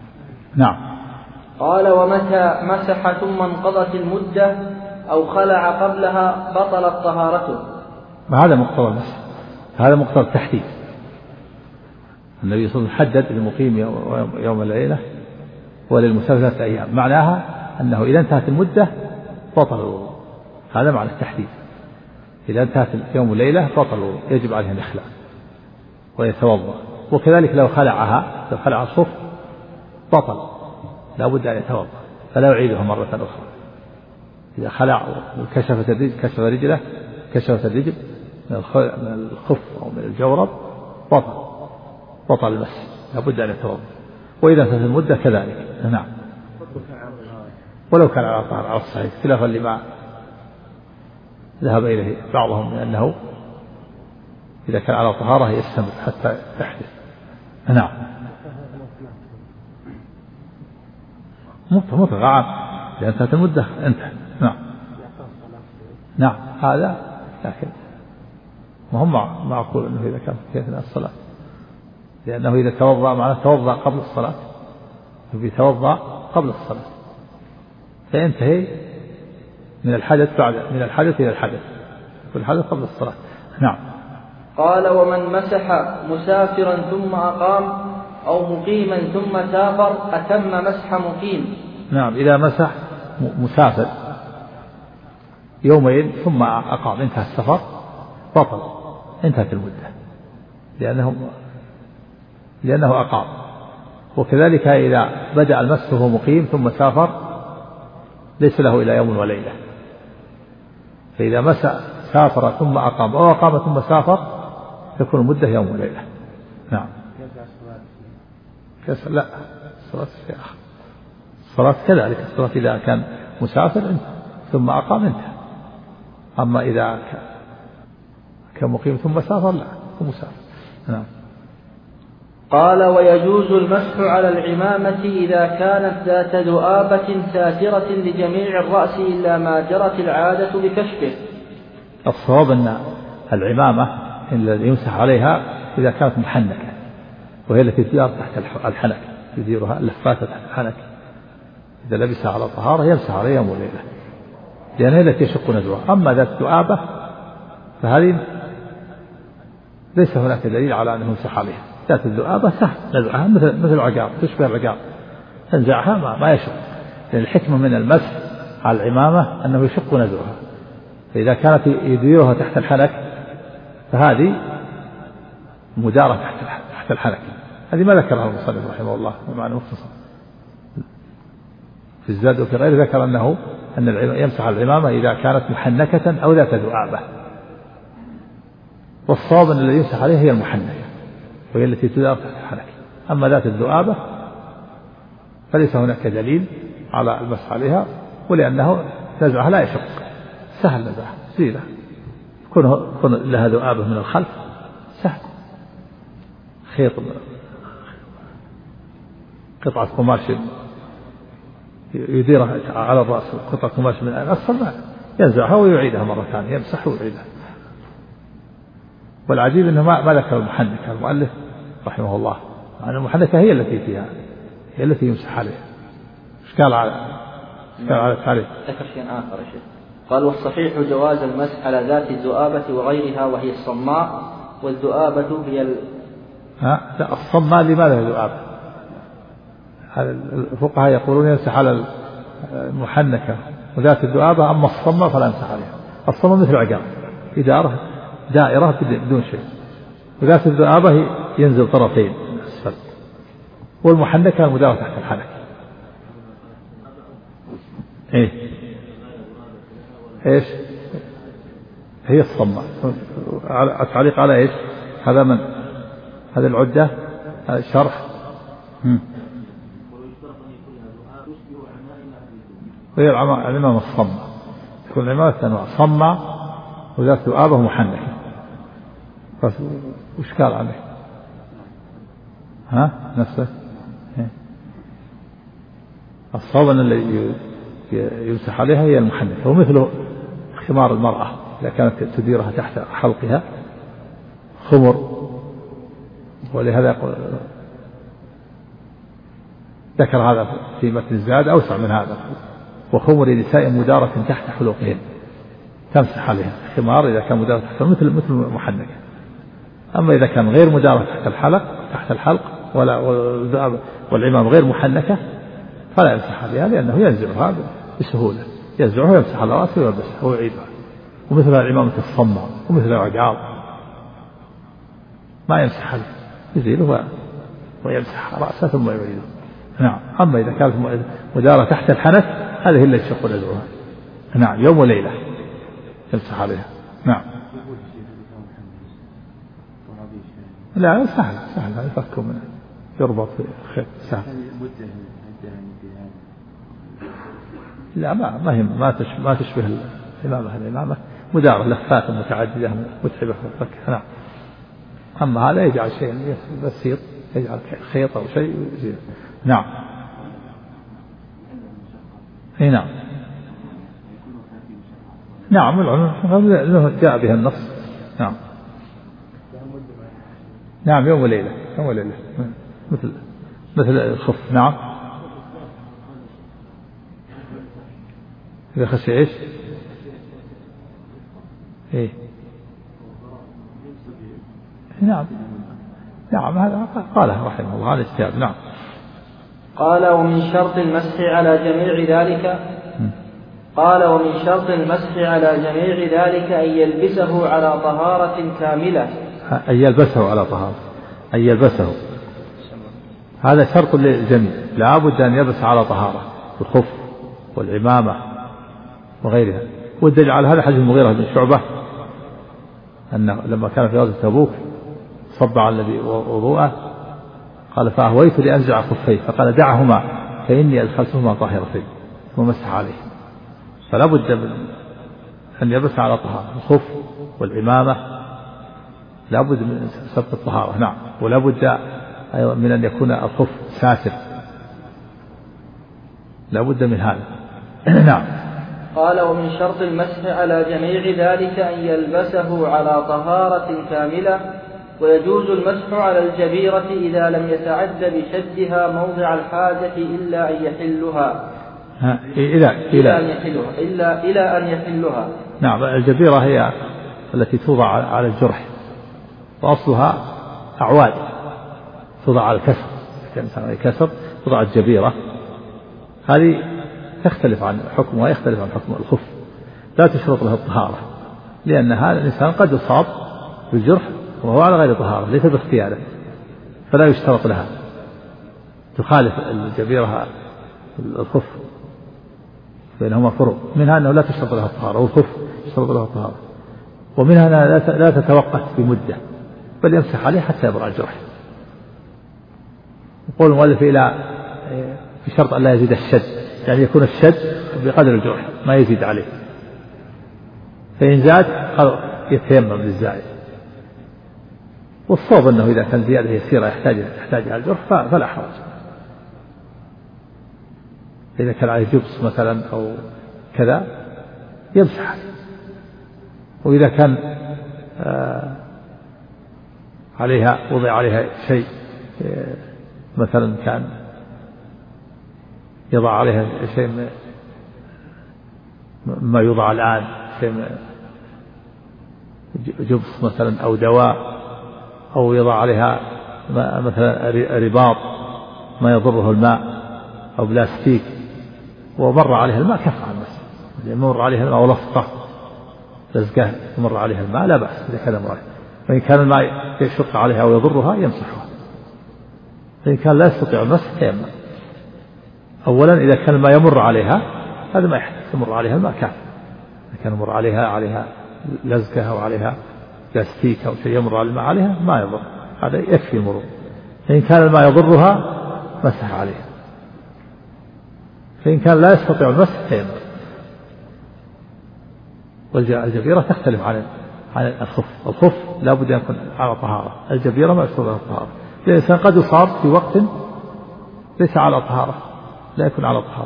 قال ومتى مسح ثم انقضت المدة أو خلع قبلها بطلت طهارته. هذا مقتضى المسح، هذا مقتضى التحديد. النبي صلى الله عليه وسلم حدد للمقيم يوم الليلة وللمسافر 3 أيام، معناها أنه إذا انتهت المدة بطل الوضوء. هذا معنى التحديد، إذا انتهت يوم والليلة بطل الوضوء، يجب عليه أن يخلع ويتوضأ. وكذلك لو خلع الصف بطل، لا بد أن يتوضأ فلا يعيدها مرة أخرى. إذا خلع وكشفت الرجل من الخف أو من الجورب بطل المسح، لا بد أن يتوضأ. وإذا انتهت المدة كذلك. نعم. ولو كان على طهارة على الصحيح، خلافا لما ذهب إليه بعضهم من أنه إذا كان على طهارة يستمر حتى يحدث. نعم. مطلق عام، إذا انتهت المدة انتهت. نعم هذا، لكن وهم معقول أنه إذا كان في أثناء الصلاة، لأنه إذا توضأ معناه توضأ قبل الصلاة، فبيتوضأ قبل الصلاة فينتهي من الحدث إلى الحدث، والحدث قبل الصلاة. نعم. قال ومن مسح مسافرا ثم أقام أو مقيما ثم سافر أتم مسح مقيم. نعم، إذا مسح مسافر يومين ثم أقام، انتهى السفر بطل، انتهت المدة لأنه أقام. وكذلك إذا بدأ المسح وهو مقيم ثم سافر ليس له إلى يوم وليلة. فإذا مسح سافر ثم أقام أو أقام ثم سافر تكون المدة يوم وليلة. نعم. لا، الصلاة كذلك، الصلاة إذا كان مسافر ثم أقام انتهى. أما إذا كان مقيم ثم سافر لا، هو مسافر. نعم. قال ويجوز المسح على العمامة إذا كانت ذات ذؤابة ساترة لجميع الرأس إلا ما جرت العادة بكشفه. الصواب أن العمامة الذي يمسح عليها إذا كانت محنكة، وهي التي تدار تحت الحنك، يديرها اللفاتة تحت الحنك، إذا لبسها على طهارة يمسح عليها يوم وليلة، لأنها التي يشق نزوها. أما ذات ذؤابة فهذه ليس هناك دليل على أنه يمسح عليها. ذات الذؤابة سهل نزعها، مثل العقار، تشبه العقار، تنزعها ما يشق، لأن الحكمة من المسح على العمامة أنه يشق نزعها. فإذا كانت يديرها تحت الحنك فهذه مدارة تحت الحنك، هذه ما ذكرها المصنف رحمه الله بمعنى مختصر. في الزاد وفي غيره ذكر أن يمسح على العمامة إذا كانت محنكة أو ذات ذؤابة، والصواب أن الذي يمسح عليها هي المحنكة، وهي التي تدار تحت الحنك. أما ذات الذؤابة فليس هناك دليل على المسح عليها، ولأنه نزعها لا يشق، سهل نزعها، سهلة، كون لها ذؤابة من الخلف سهل، خيط قطعة قماش يديرها على الرأس، قطعة قماش من الأسفل ينزعها ويعيدها مرة ثانية، يمسح ويعيدها. والعجيب أنه ما ذكر المحنكة المؤلف رحمه الله، أن المحنكة هي التي فيها، هي التي يمسح عليها. إشكال على التعريف. ذكر شيء آخر يا شيخ، قال والصحيح جواز المسح على ذات الذؤابة وغيرها، وهي الصماء، والذؤابة هي لا، الصماء لماذا ذؤابة؟ الفقهاء يقولون يمسح على المحنكة وذات الذؤابة، أما الصماء فلا يمسح عليها. الصماء مثل العقار، إدارة دائرة بدون شيء، وذات الذؤابة ينزل طرفين من أسفل، والمحنكة المدارة تحت الحنك. إيش هي الصماء؟ التعليق على إيش؟ هذا من هذا العدة، هذا الشرح. وهي العمامة الصماء، تكون العمامة أنواع، صماء وذات ذؤابة ومحنكة. وش قال عليه؟ الصوبة الذي يمسح عليها هي المحنكة، ومثل خمار المرأة إذا كانت تديرها تحت حلقها خمر. ولهذا ذكر هذا في متن الزاد أوسع من هذا: وخمر نساء مدارة تحت حلقهن، تمسح عليها. خمار إذا كان مدارة تحت مثل محنكة. أما إذا كان غير مدارة تحت الحلق والعمام غير محنكة فلا يمسح عليها، لأنه ينزعها بسهولة، ينزعها ويمسح على رأسه ويلبسها ويعيدها. ومثل العمامة الصماء ومثل العقاب ما يمسح عليه، يزيله ويمسح رأسه ثم يعيده. نعم. أما إذا كانت مدارة تحت الحنك هذه اللي يشق نزعها. نعم، يوم وليلة يمسح عليها. نعم. لا، سهل يفك منه، يربط في خيط سهل. لا، ما تشبه الإمامة مدارة لفات متعددة متعبة في الفك. نعم. أما هذا يجعل شيء بسيط، يجعل خيط أو شيء يزيد. نعم. نعم. نعم، العلم جاء بها النص. نعم. نعم، يوم وليلة مثل الخف. نعم. إذا خشي إيش؟ إيه؟ نعم هذا قاله رحمه الله على الاجتهاد. نعم. قال: ومن شرط المسح على جميع ذلك أن يلبسه على طهارة كاملة. أن يلبسه هذا شرط للجميع، لا بد أن يلبس على طهارة، الخف والعمامة وغيرها. والدليل على هذا حديث المغيرة بن شعبة أنه لما كان في غزوة تبوك صب على النبي وضوءه، قال: فأهويت لأنزع خفيه، فقال: دعهما فإني أدخلتهما طاهرتين، ثم مسح عليه. فلا بد من أن يلبس على طهارة، الخف والعمامة لا بد من سبق الطهارة. نعم. ولا بد من أن يكون الخف ساتر، لا بد من هذا. نعم. قال: ومن شرط المسح على جميع ذلك أن يلبسه على طهارة كاملة، ويجوز المسح على الجبيرة إذا لم يتعد بشدها موضع الحاجة إلا أن يحلها. إلى أن يحلها. نعم. الجبيرة هي التي توضع على الجرح، وأصلها أعواد توضع على الكسر، كان الكسر توضع الجبيرة. هذه تختلف عن حكمها، يختلف عن حكم الخف، لا تشرط له الطهارة، لأن هذا الإنسان قد يصاب بالجرح وهو على غير طهارة ليس باختياره، فلا يشترط لها. تخالف الجبيرة الخف، بينهما فروق. منها أنه لا تشترط لها الطهارة، والخف يشترط لها الطهارة. ومنها أنها لا تتوقت بمدة، بل يمسح عليه حتى يبرأ الجرح. يقول المؤلف إلى بشرط أن لا يزيد الشد، يعني يكون الشد بقدر الجرح ما يزيد عليه، فإن زاد يتيمم للزائد. والصواب أنه إذا كان زيادة يسيرة يحتاجها الجرح فلا حرج. إذا كان عليه جبس مثلا أو كذا يمسح عليه. وإذا كان وضع عليها شيء مثلا كان يضع عليها شيء ما يوضع الآن، شيء جبس مثلا أو دواء، أو يضع عليها مثلا رباط ما يضره الماء أو بلاستيك، ومر عليها الماء كفى عن نفسه. يمر عليها الماء ولفظة لزقه يمر عليها الماء لا بأس إذا كان مر. فإن كان الماء يشق عليها أو يضرها يمسحها. فإن كان لا يستطيع المسح يمنع. أولا إذا كان الماء يمر عليها هذا ما يحتاج، يمر عليها الماء كافي. إذا كان يمر عليها لزقه أو عليها بلاستيك أو شيء يمر على الماء عليها ما يضر، هذا يكفي المرور. فإن كان الماء يضرها مسح عليها. فإن كان لا يستطيع المسح تيمم. والجبيرة تختلف عن الخف لا بد أن يكون على طهارة، الجبيرة ما يشترط لها الطهارة. الإنسان قد يصاب في وقت ليس على طهارة لا يكون على طهارة،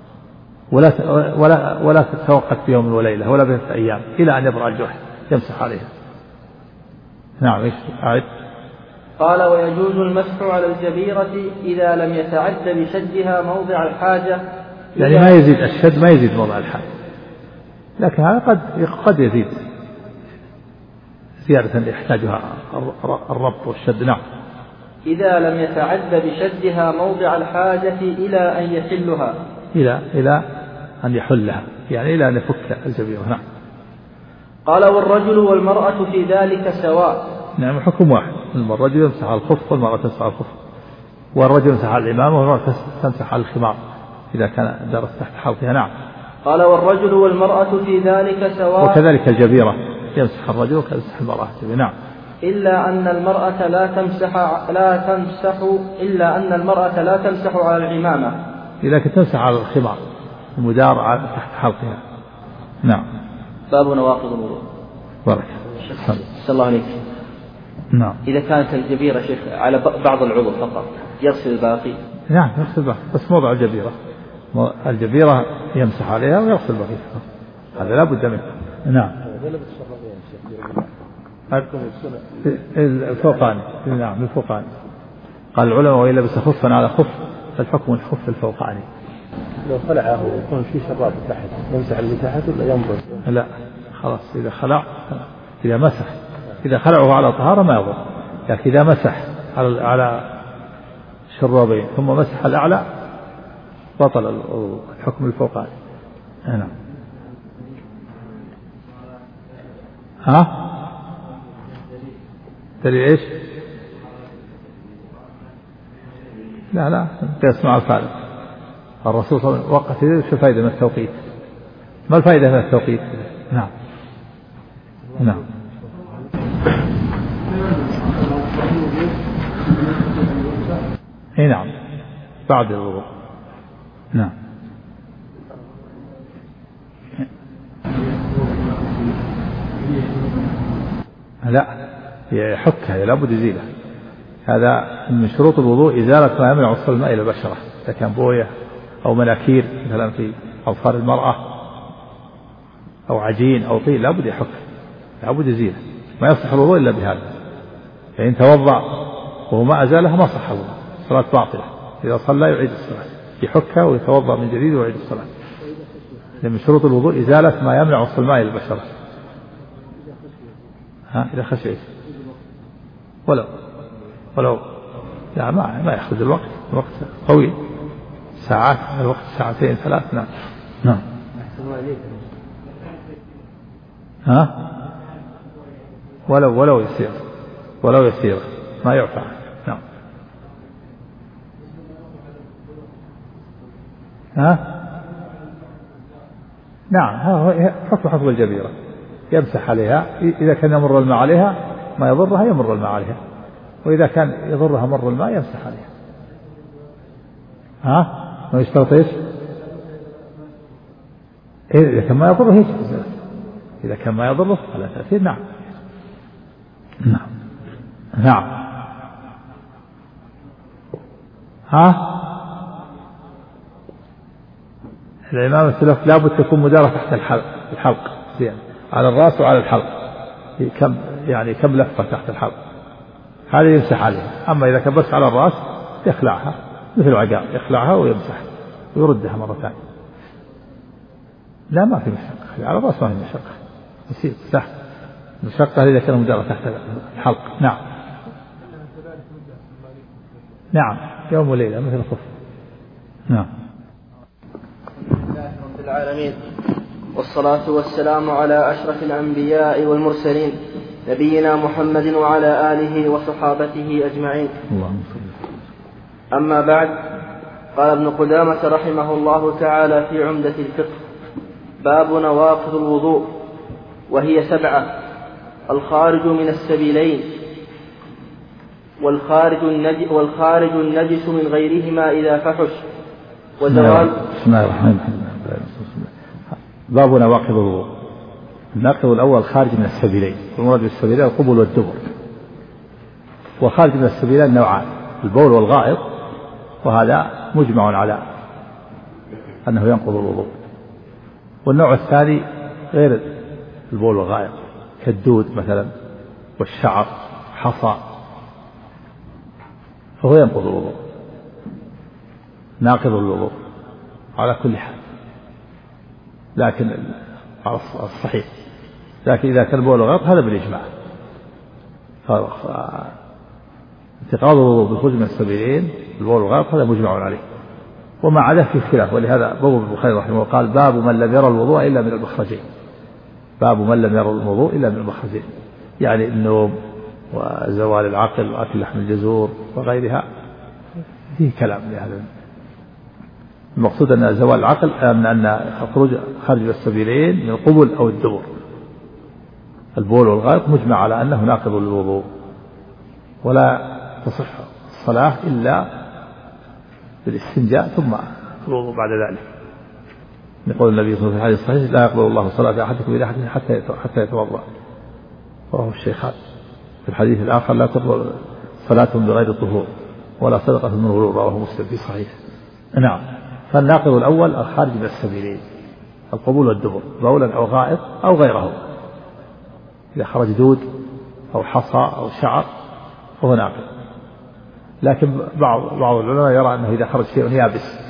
ولا تتوقف في يوم وليلة ولا بثلاثة أيام إلى أن يبرأ الجرح يمسح عليها. نعم. ايش أعد؟ قال ويجوز المسح على الجبيرة إذا لم يتعد بشدها موضع الحاجة، يعني ما يزيد الشد، ما يزيد موضع الحاجة، لكن هذا قد يزيد زيادة يحتاجها الربط والشد. نعم. إذا لم يتعد بشدها موضع الحاجة إلى أن يحلها، إلى أن يحلها، يعني إلى أن يفك الجبيرة. نعم. قال والرجل والمرأة في ذلك سواء. نعم، حكم واحد، الرجل يمسح على الخف والمرأة تمسح على الخف، والرجل يمسح على العمامة والمرأة تمسح على الخمار إذا كان درس تحت حلقها. نعم. قال والرجل والمرأة في ذلك سواء، وكذلك الجبيرة يمسح الرجل وكذلك المرأة. نعم. إلا أن المرأة لا تمسح على العمامة، إذا كنت تمسح على الخمار المدار تحت حلقها. نعم. باب نواقض الوضوء. بارك الله عليك. نعم. إذا كانت الجبيرة شيخ على بعض العضو فقط يغسل الباقي؟ نعم يغسل الباقي، بس موضع الجبيرة يمسح عليها ويغسل الباقي، هذا لا بد منه. نعم. الفوقاني. نعم الفوقاني. قال العلماء وإن لبس خفا على خف فالحكم الخف الفوقاني. لو خلعه يكون في شراب تحت يمسح اللي تحت ولا ينبض؟ لا خلاص، إذا خلع، إذا مسح، إذا خلعه على طهارة ما يضر، لكن إذا مسح على شرابين ثم مسح الأعلى بطل الحكم الفوقاني. نعم. ها دليل ايش؟ لا يسمع الفارق. الرسول صلى الله عليه وسلم وقت شو الفائدة من التوقيت؟ ما الفائدة من التوقيت؟ نعم. نعم. نعم بعد الوضوء. نعم. لا يحكها، لابد يزيلها. هذا من شروط الوضوء إزالة ما يمنع وصول الماء إلى البشرة، إذا كان بوية أو مناكير مثلا في أظفار المرأة أو عجين أو طين لابد يحك، لابد يزيله، ما يصح الوضوء إلا بهذا. فإن توضأ وهو ما أزالها ما صح الوضوء، الصلاة باطلة. إذا صلى يعيد الصلاة، يحكها ويتوضأ من جديد ويعيد الصلاة. من شروط الوضوء إزالة ما يمنع وصول الماء إلى البشرة. إذا خشيت ولو يعني ما يأخذ الوقت طويل، ساعات، الوقت ساعتين 3. نعم. نعم. ولو يسير ما يعفى. نعم. نعم حكم الجبيرة، يمسح عليها، إذا كان يمر الماء عليها ما يضرها يمر الماء عليها، وإذا كان يضرها مر الماء يمسح عليها. ما يشترط ايش؟ إذا كان ما يضره إذا كان ما يضره فلا تأثير. نعم. نعم. نعم. العمامة لابد تكون مدارة تحت الحلق زين، على الرأس وعلى الحلق، كم لفة تحت الحلق، هذا يمسح عليها. أما إذا كان بس على الرأس يخلعها مثل عقاب، يخلعها ويمسح ويردها مرة ثانية. لا ما في مشقة على الرأس، ما في مشقة، يصير سهل. المشقة إذا كان مدارة تحت الحلق. نعم. نعم يوم وليلة مثل الخف. نعم. رب العالمين، والصلاة والسلام على أشرف الأنبياء والمرسلين، نبينا محمد وعلى آله وصحابته أجمعين. اللهم صل. أما بعد، قال ابن قدامة رحمه الله تعالى في عمدة الفقه: باب نواقض الوضوء، وهي 7: الخارج من السبيلين، والخارج النجس من غيرهما إذا فحش، وزوال. بسم الله الرحمن الرحيم. باب نواقض الوضوء. الناقض الأول خارج من السبيلين، والمراد بالسبيلين القبل والدبر. وخارج من السبيلين نوعان: البول والغائط، وهذا مجمع على أنه ينقض الوضوء. والنوع الثاني غير البول والغائط كالدود مثلا والشعر حصى، فهو ينقض الوضوء ناقض الوضوء على كل حال، لكن على الصحيح. لكن إذا كان البول والغائط هذا بالإجماع، انتقاض الوضوء بالخروج من السبيلين البول والغائط هذا مجمع عليه، وما عداه في خلاف. ولهذا بوب البخاري رحمه الله قال باب من لم يرى الوضوء إلا من المخرجين، باب من لم يرى الوضوء إلا من المخرجين، يعني النوم وزوال العقل وأكل لحم الجزور وغيرها فيه كلام لهذا. المقصود أن زوال العقل أن خرج السبيلين من القبل أو الدبر. البول والغائط مجمع على أنه ناقض للوضوء، ولا تصح الصلاة إلا بالاستنجاء ثم الوضوء بعد ذلك. يقول النبي صلى الله عليه وسلم في الحديث الصحيح لا يقبل الله صلاة أحدكم إلى أحد حتى يتوضأ، رواه الشيخان. في الحديث الآخر لا تقبل صلاة بغير طهور ولا صدقة من غلول، رواه مسلم في صحيح. نعم. فالناقض الأول الخارج من السبيلين القبول والدبر بولا أو غائط أو غيره، إذا خرج دود أو حصى أو شعر فهو ناقض. لكن بعض العلماء يرى أنه إذا خرج شيء يابس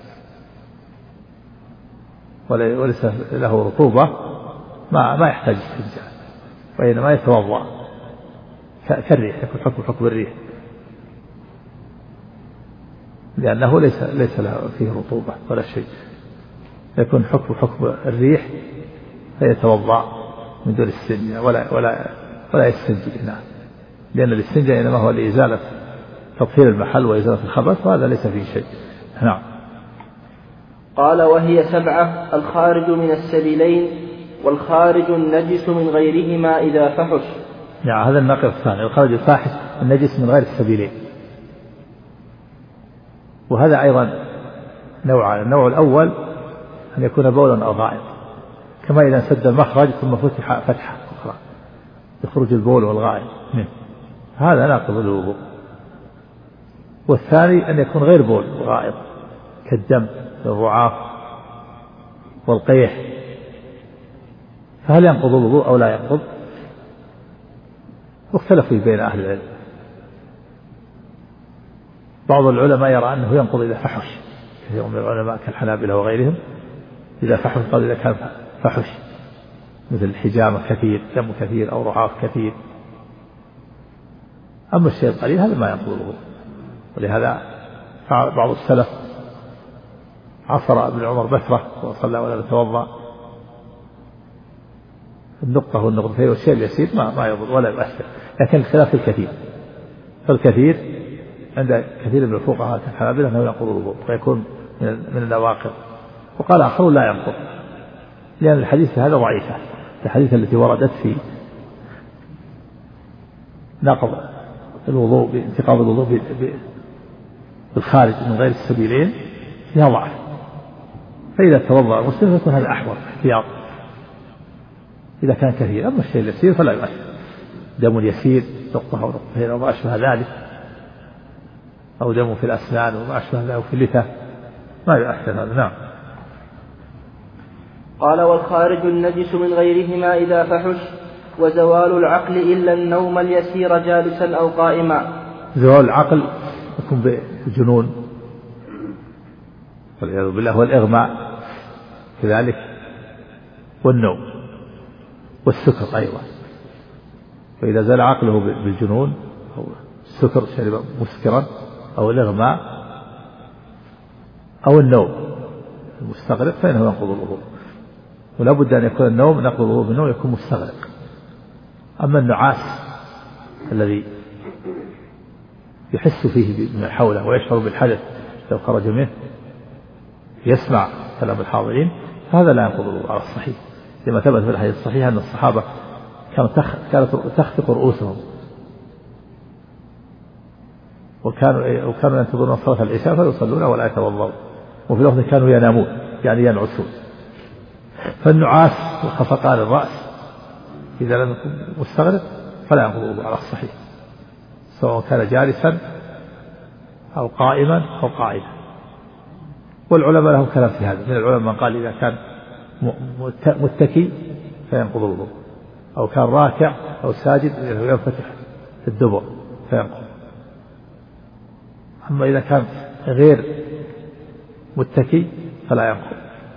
وليس له رطوبة ما يحتاج استنجاء، وإنما يتوضأ كالريح، يكون حكم الريح، لأنه ليس له فيه رطوبة ولا شيء، يكون حكم الريح فيتوضأ من دون استنجاء ولا يستنجي هنا، لأن الاستنجاء إنما هو لإزالة تطهير المحل وإزالة الخبث، وهذا ليس فيه شيء. نعم. قال وهي 7: الخارج من السبيلين، والخارج النجس من غيرهما إذا فحش. نعم، هذا الناقض الثاني، الخارج الفاحش النجس من غير السبيلين. وهذا أيضا نوعان، النوع الأول أن يكون بولا أو غائط، كما إذا سد المخرج ثم فتح فتحة أخرى يخرج البول والغائط منه، هذا ناقض للوضوء. والثاني أن يكون غير بول وغائط كالدم والرعاف والقيح، فهل ينقض الوضوء أو لا ينقض؟ واختلفوا بين أهل العلم. بعض العلماء يرى أنه ينقض إذا فحش، كثير من العلماء كالحنابلة وغيرهم إذا فحش قال إذا كان فحش مثل الحجامة كثير، دم كثير أو رعاف كثير. أما الشيء القليل هذا ما ينقض الوضوء. ولهذا بعض السلف عصر ابن عمر بثرة وصلى ولا يتوضأ، النقطة والنقطتين والشيء اليسير ما يضر ولا يؤثر. لكن الخلاف الكثير، فالكثير عند كثير من الفقهاء كالحنابلة أنه ينقض الوضوء ويكون من النواقض، وقال آخرون لا ينقض، لأن الحديث هذا ضعيفة. الحديث التي وردت في نقض الوضوء بانتقاض الوضوء بالخارج من غير السبيلين فيها ضعف، فإذا توضأ المسلم يكون هذا أحوط احتياط إذا كان كثير. أما الشيء اليسير فلا يؤثر، دم يسير نقطة أو نقطتين أو ما أشبه ذلك، أو دم في الأسنان وما أشبه ذلك، أو في اللثة، ما يؤثر هذا. نعم. قال والخارج النجس من غيرهما إذا فحش، وزوال العقل إلا النوم اليسير جالسا أو قائما. زوال العقل يكون بالجنون والعياذ بالله، والإغماء كذلك، والنوم والسكر أيضا. فإذا زال عقله بالجنون أو السكر، شرب مسكرا، أو الإغماء أو النوم المستغرق، فإنه ينقض الوضوء. ولا بد أن يكون النوم نقض الوضوء بالنوم يكون مستغرق. أما النعاس الذي يحس فيه من حوله ويشعر بالحدث لو خرج منه، يسمع كلام الحاضرين، هذا لا ينقض الوضوء على الصحيح، لما ثبت في الحديث الصحيح أن الصحابة كانت تخفق رؤوسهم، وكانوا ينتظرون صلاة العشاء فيصلون ولا يتوضؤون، وفي لفظ كانوا ينامون يعني ينعسون. فالنعاس وخفقان الرأس إذا لم يكن مستغرق فلا ينقض الوضوء على الصحيح، سواء كان جالسا أو قائما أو قاعدا. والعلماء لهم كلام في هذا. من العلماء من قال إذا كان متكي فينقض الوضوء، أو كان راكع أو ساجد ينفتح الدبر فينقض. أما إذا كان غير متكي فلا ينقض.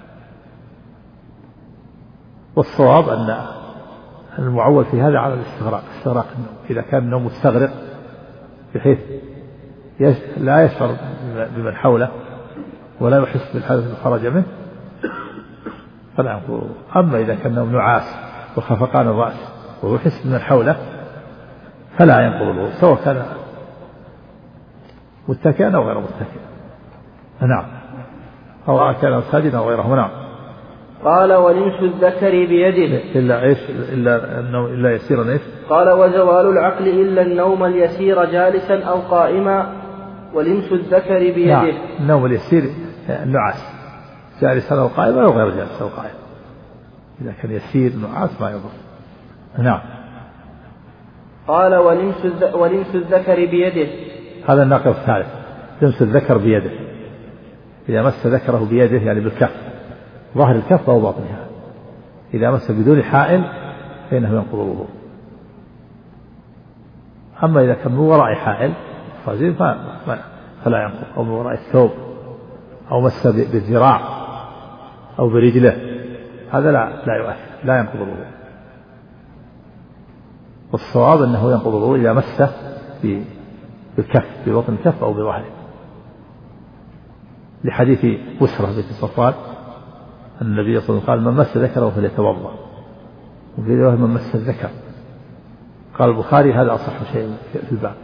والصواب أن المعول في هذا على الاستغراق، استغراق النوم. إذا كان النوم مستغرق بحيث لا يشعر بمن حوله ولا يحس بالحدث الذي خرج منه فلا ينقض. أما إذا كان النوم نعاس وخفقان الرأس ويحس بمن حوله فلا ينقض الوضوء، سواء كان متكئا أو غير متكئ. نعم. أو كان ساجدا أو غيره. نعم. قال ولمس الذكر بيده إلا إيش؟ إلا النوم إلا يسيرا إيش؟ قال وزوال العقل إلا النوم اليسير جالسا أو قائما ولمس الذكر بيده. نعم. النوم اليسير النعاس جالسا أو قائما أو غير جالس أو قائم. إذا كان يسير نعاس ما يضر. نعم. قال ولمس الذكر بيده. هذا الناقض الثالث، لمس الذكر بيده. إذا مس ذكره بيده يعني بالكف، ظهر الكف أو باطنها. إذا مس بدون حائل فإنه ينقض الوضوء. أما إذا كان من وراء حائل فلا ينقض، أو من وراء الثوب، أو مس بالذراع أو برجله، هذا لا يؤثر، لا ينقض الوضوء. والصواب أنه ينقض الوضوء إذا مسه بالكف، ببطن الكف أو بظهره، لحديث بسرة بنت صفوان أن النبي صلى الله عليه وسلم قال من مس ذكره فليتوضأ، وفي رواية من مس الذكر. قال البخاري هذا أصح شيء في الباب.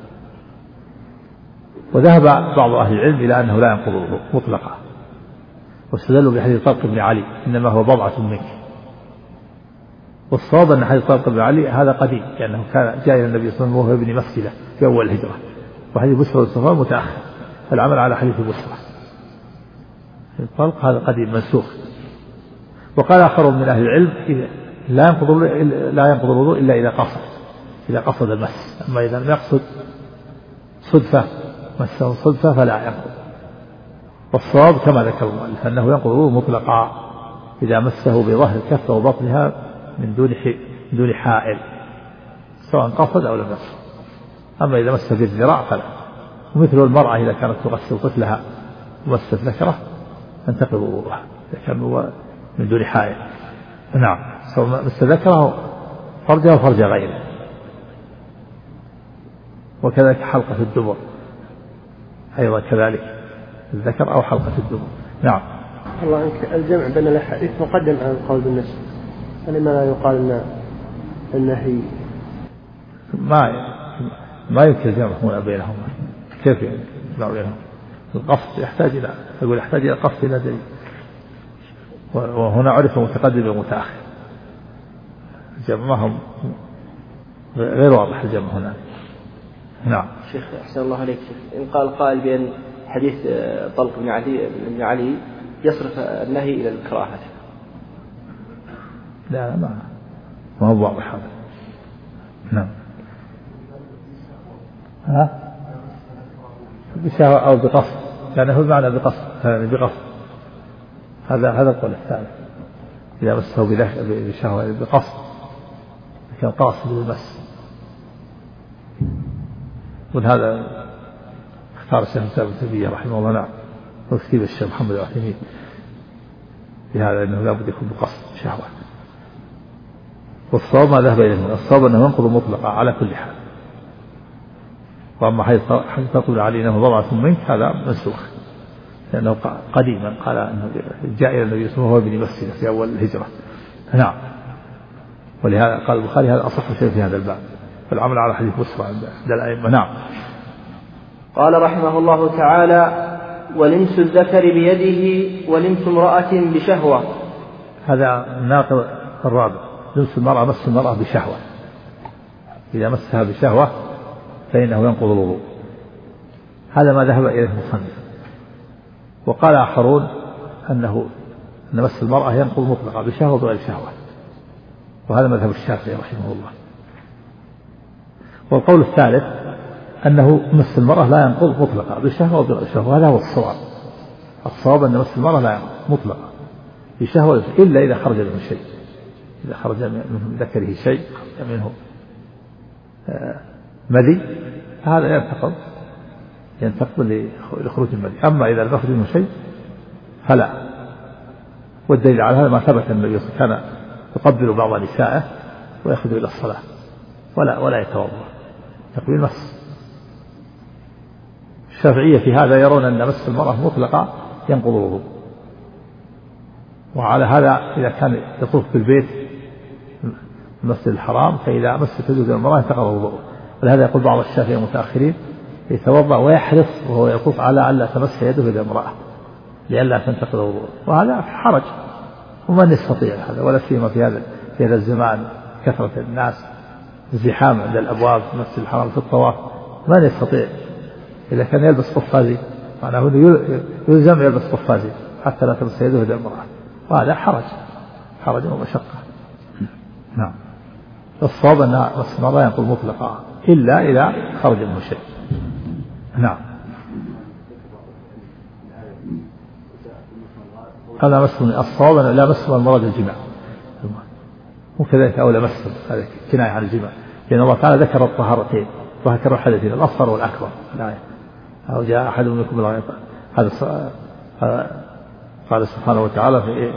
وذهب بعض أهل العلم إلى أنه لا ينقض الوضوء مطلقا، واستدلوا بحديث طلق بن علي إنما هو بضعة منك. والصواب أن حديث طلق بن علي هذا قديم، لأنه كان جاء إلى النبي صلى الله عليه وسلم وهو ابن مسجده في أول الهجرة، وحديث بسرة والصفوان متأخر، فالعمل على حديث بسرة. الطلق هذا قديم منسوخ. وقال آخر من أهل العلم لا ينقض الوضوء إلا إذا قصد المس. أما إذا لم يقصد صدفة مسه صدفة فلا ينقض. والصواب كما ذكر المؤلف أنه ينقض الوضوء مطلقا إذا مسه بظهر الكف وبطنها من دون حائل، سواء قصد أو لم يقصد. أما إذا مس بالذراع فلا. ومثل المرأة إذا كانت تغسل طفلها ومست ذكره تنتقض وضوءها إذا كان من دون حائل. نعم. سواء مس ذكره فرجه وفرج غيره. وكذلك حلقة الدبر أيضا كذلك الذكر أو حلقة الدبر. نعم. الله عنك، الجمع بين الأحاديث مقدم على القول بالنسبة، فلما لا يقال أن النهي ما يمكن الجمع هنا بينهما؟ كيف يجمع بينهم؟ القصد يحتاج إلى قصد إلى دليل، وهنا عرف متقدم ومتأخر. الجمع غير واضح الجمع هنا. نعم. شيخ أحسن الله عليك، إن قال قائل بأن حديث طلق بن علي يصرف النهي إلى الكراهة. لا ما هو واضح هذا. نعم. بشهوة أو بقصد، يعني هو المعنى بقصد، هذا القول الثالث. إذا مسه بشهوة بقصد كان قاصد بالمس. ولهذا اختار الشيخ ابن تيمية رحمه الله نعم وكتب الشيخ محمد العثيمين بهذا أنه لا بد يكون بقصد شهوة. والصواب ما ذهب إليه، الصواب أنه ينقض مطلقا على كل حال. وأما حيث تقول علي أنه بضعة منك هذا منسوخ، لأنه قديما قال أنه جاء إلى النبي صلى الله عليه وسلم وهو ابن مسجد في أول الهجرة. نعم. ولهذا قال البخاري هذا أصح شيء في هذا الباب، فالعمل على حديث بسرة عند الأئمة. نعم. قال رحمه الله تعالى ولمس الذكر بيده ولمس امرأة بشهوة. هذا الناقض الرابع، لمس المرأة مس المرأة بشهوة. إذا مسها بشهوة فإنه ينقض الوضوء. هذا ما ذهب إليه المصنف. وقال آخرون أن مس المرأة ينقض مطلقا بشهوة وغير شهوة، وهذا مذهب الشافعي رحمه الله. والقول الثالث أنه مس المرأة لا ينقض مطلقا بشهوة وغير شهوة، هذا هو الصواب. الصواب أن مس المرأة لا ينقض مطلقا في شهوة إلا إذا خرج منه شيء، إذا خرج من ذكره شيء منه مذي هذا ينتقض لخروج المذي. أما إذا لم يخرج منه شيء فلا. والدليل على هذا ما ثبت أن النبي كان يقبل بعض نسائه ويخرج إلى الصلاة ولا يتوضأ تقبيل مس. الشافعية في هذا يرون أن مس المرأة مطلقة ينقض الوضوء، وعلى هذا إذا كان يطوف بالبيت المسجد الحرام فإذا مست يد المرأة انتقض الوضوء. ولهذا يقول بعض الشافعية المتأخرين يتوضأ ويحرص وهو يطوف على ألا تمس يده يد المرأة لئلا تنتقض الوضوء، وهذا حرج ومن يستطيع هذا، ولا سيما في هذا الزمان كثرة الناس الزحام عند الأبواب في المسجد الحرام في الطواف، من يستطيع إذا كان يلبس قفازي معناه يلزم يلبس قفازي حتى لا تمس يده يد المرأة، وهذا حرج ومشقة. نعم. الصواب أن مس المرأة ينقض مطلقا إلا إذا خرج منه شيء. نعم. هذا مس الصواب أن لا مس المراد الجماع، وكذلك أولى مس هذا كناية عن الجماع، لأن الله تعالى ذكر الطهارتين وذكر الحدثين الأصغر والأكبر الآية. أو جاء أحد منكم بالغائط هذا قال سبحانه وتعالى في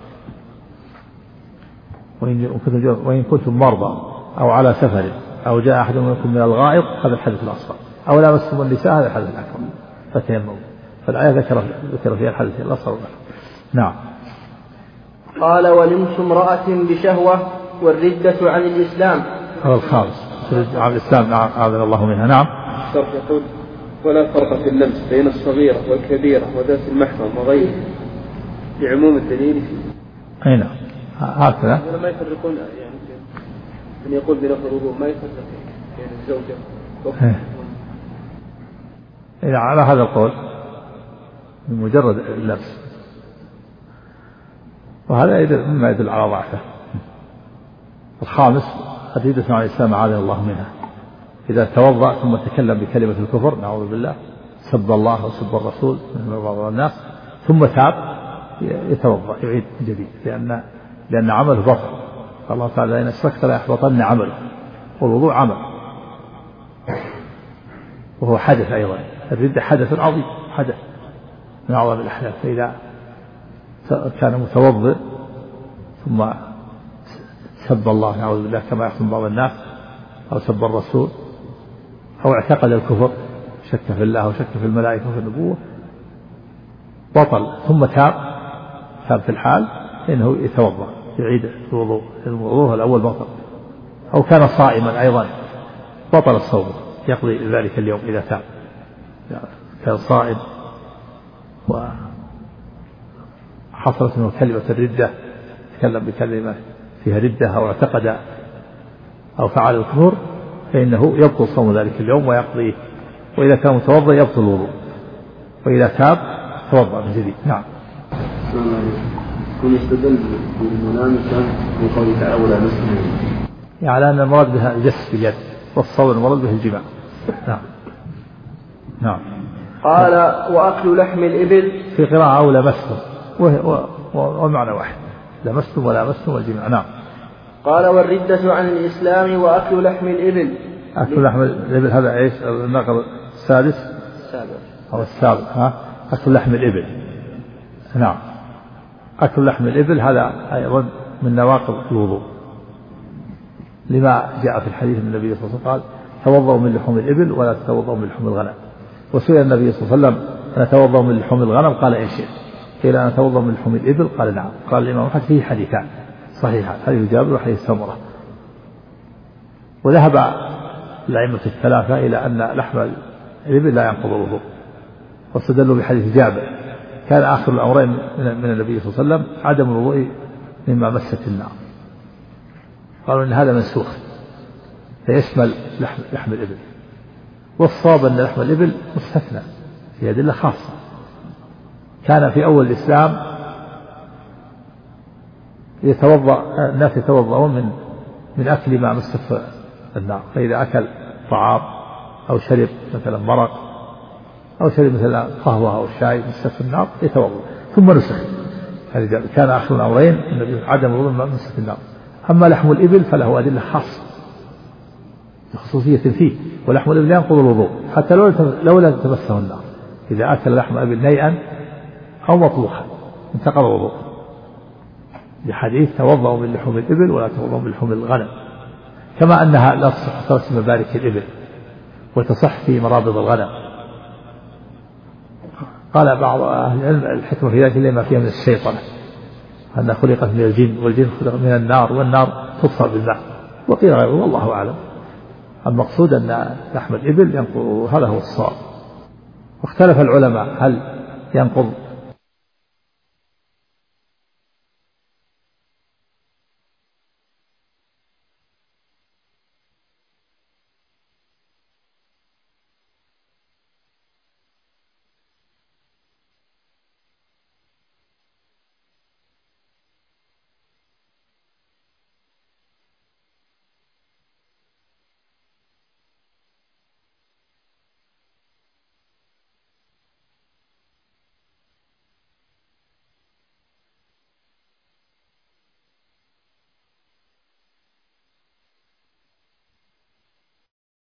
وإن كنتم مرضى أو على سفر أو جاء أحد منكم من الغائط هذا الحدث الأصغر، أو لامستم النساء هذا الحدث الأكبر فتيمموا. فالآية ذكر فيها الحدث الأصغر والأكبر. نعم. قال ولمس امرأة بشهوة والردة عن الإسلام. هذا الخامس عن الإسلام أعاذنا الله منها. نعم. يقول ولا فرق في اللمس بين الصغيرة والكبيرة وذات المحرم وغيره لعموم الدليل فيه. أي نعم. هكذا. ما يفرقون يعني من يقول بنفس الوضوء ما يفرق بين الزوجة. إذا على هذا القول بمجرد اللبس، وهذا مما يدل على ضعفه. الخامس الردة عن الإسلام أعاذنا الله منها، إذا توضأ ثم تكلم بكلمة الكفر نعوذ بالله سب الله وسب الرسول من بعض الناس ثم تاب يتوضأ يعيد من جديد، لأن عمله بطل. الله تعالى إن أشركت ليحبطن عمله، والوضوء عمل وهو حدث أيضا. الردة حدث عظيم، حدث من أعظم الأحداث. فإذا كان متوضئ ثم سب الله نعوذ بالله كما يحصل بعض الناس أو سب الرسول أو اعتقد الكفر شك في الله وشك في الملائكة وفي النبوة بطل، ثم تاب في الحال إنه يتوضأ يعيد الوضوء الأول بطل. أو كان صائما أيضا بطل الصوم يقضي ذلك اليوم إذا تاب. كان صائم وحصلت منه كلمة الردة تكلم بكلمة فيها ردة أو اعتقد أو فعل الكفر فإنه يبطل صوم ذلك اليوم ويقضيه. وإذا كان متوضئ يبطل الوضوء، وإذا تاب توضأ من جديد. نعم. كن يستدل بالملامسة من قوله تعالى ولا مسلم، يعني أن المراد بها الجس باليد، والصوم المراد به الجماع. نعم. نعم. قال وأكل لحم الإبل في قراءة أو لمستم ومعنى واحد، لمستم ولا مستم والجماع. نعم. قال والردة عن الإسلام وأكل لحم الإبل. أكل لحم الإبل هذا إيش؟ النقل السادس أو السابع. أكل لحم الإبل. نعم. أكل لحم الإبل هذا أيضا من نواقض الوضوء، لما جاء في الحديث من النبي صلى الله عليه وسلم قال توضأوا من لحوم الإبل ولا تتوضأوا من لحوم الغنم. وسئل النبي صلى الله عليه وسلم أنتوضأ من لحوم الغنم؟ قال إن شئت. قيل أنتوضأ من لحوم الإبل؟ قال نعم. قال الإمام أحمد فيه حديثان صحيحان، حديث جابر وحديث سمرة. وذهب الأئمة الثلاثة إلى أن لحم الإبل لا ينقض الوضوء، واستدلوا بحديث جابر كان آخر الأمرين من النبي صلى الله عليه وسلم عدم الوضوء مما مست النار. قالوا إن هذا منسوخ فيشمل لحم الإبل. والصواب أن لحم الإبل مستثنى في أدلة خاصة. كان في أول الإسلام الناس يتوضؤون من أكل ما مست النار، فإذا أكل طعام أو شرب مثلا مرق أو شرب مثل قهوة أو شاي مسك النار يتوضأ ثم نسخ. يعني كان آخر الأمرين النبي عدم الوضوء من مسك النار. أما لحم الإبل فله أدلة خاصة بخصوصية فيه، ولحم الإبل ينقض الوضوء حتى لو لم تمسه النار. إذا أكل لحم الإبل نيئا أو مطبوخا انتقض الوضوء، بحديث توضأوا من لحوم الإبل ولا توضأوا من لحوم الغنم. كما أنها لا تصح ترك مبارك الإبل وتصح في مرابض الغنم. قال بعض أهل العلم الحكمة في ذلك لما فيها من الشيطنة، أنها خلقت من الجن والجن خلق من النار والنار تطفأ بالماء، وقيل غيره والله أعلم. المقصود أن لحم الإبل ينقض، هذا هو الصواب. واختلف العلماء هل ينقض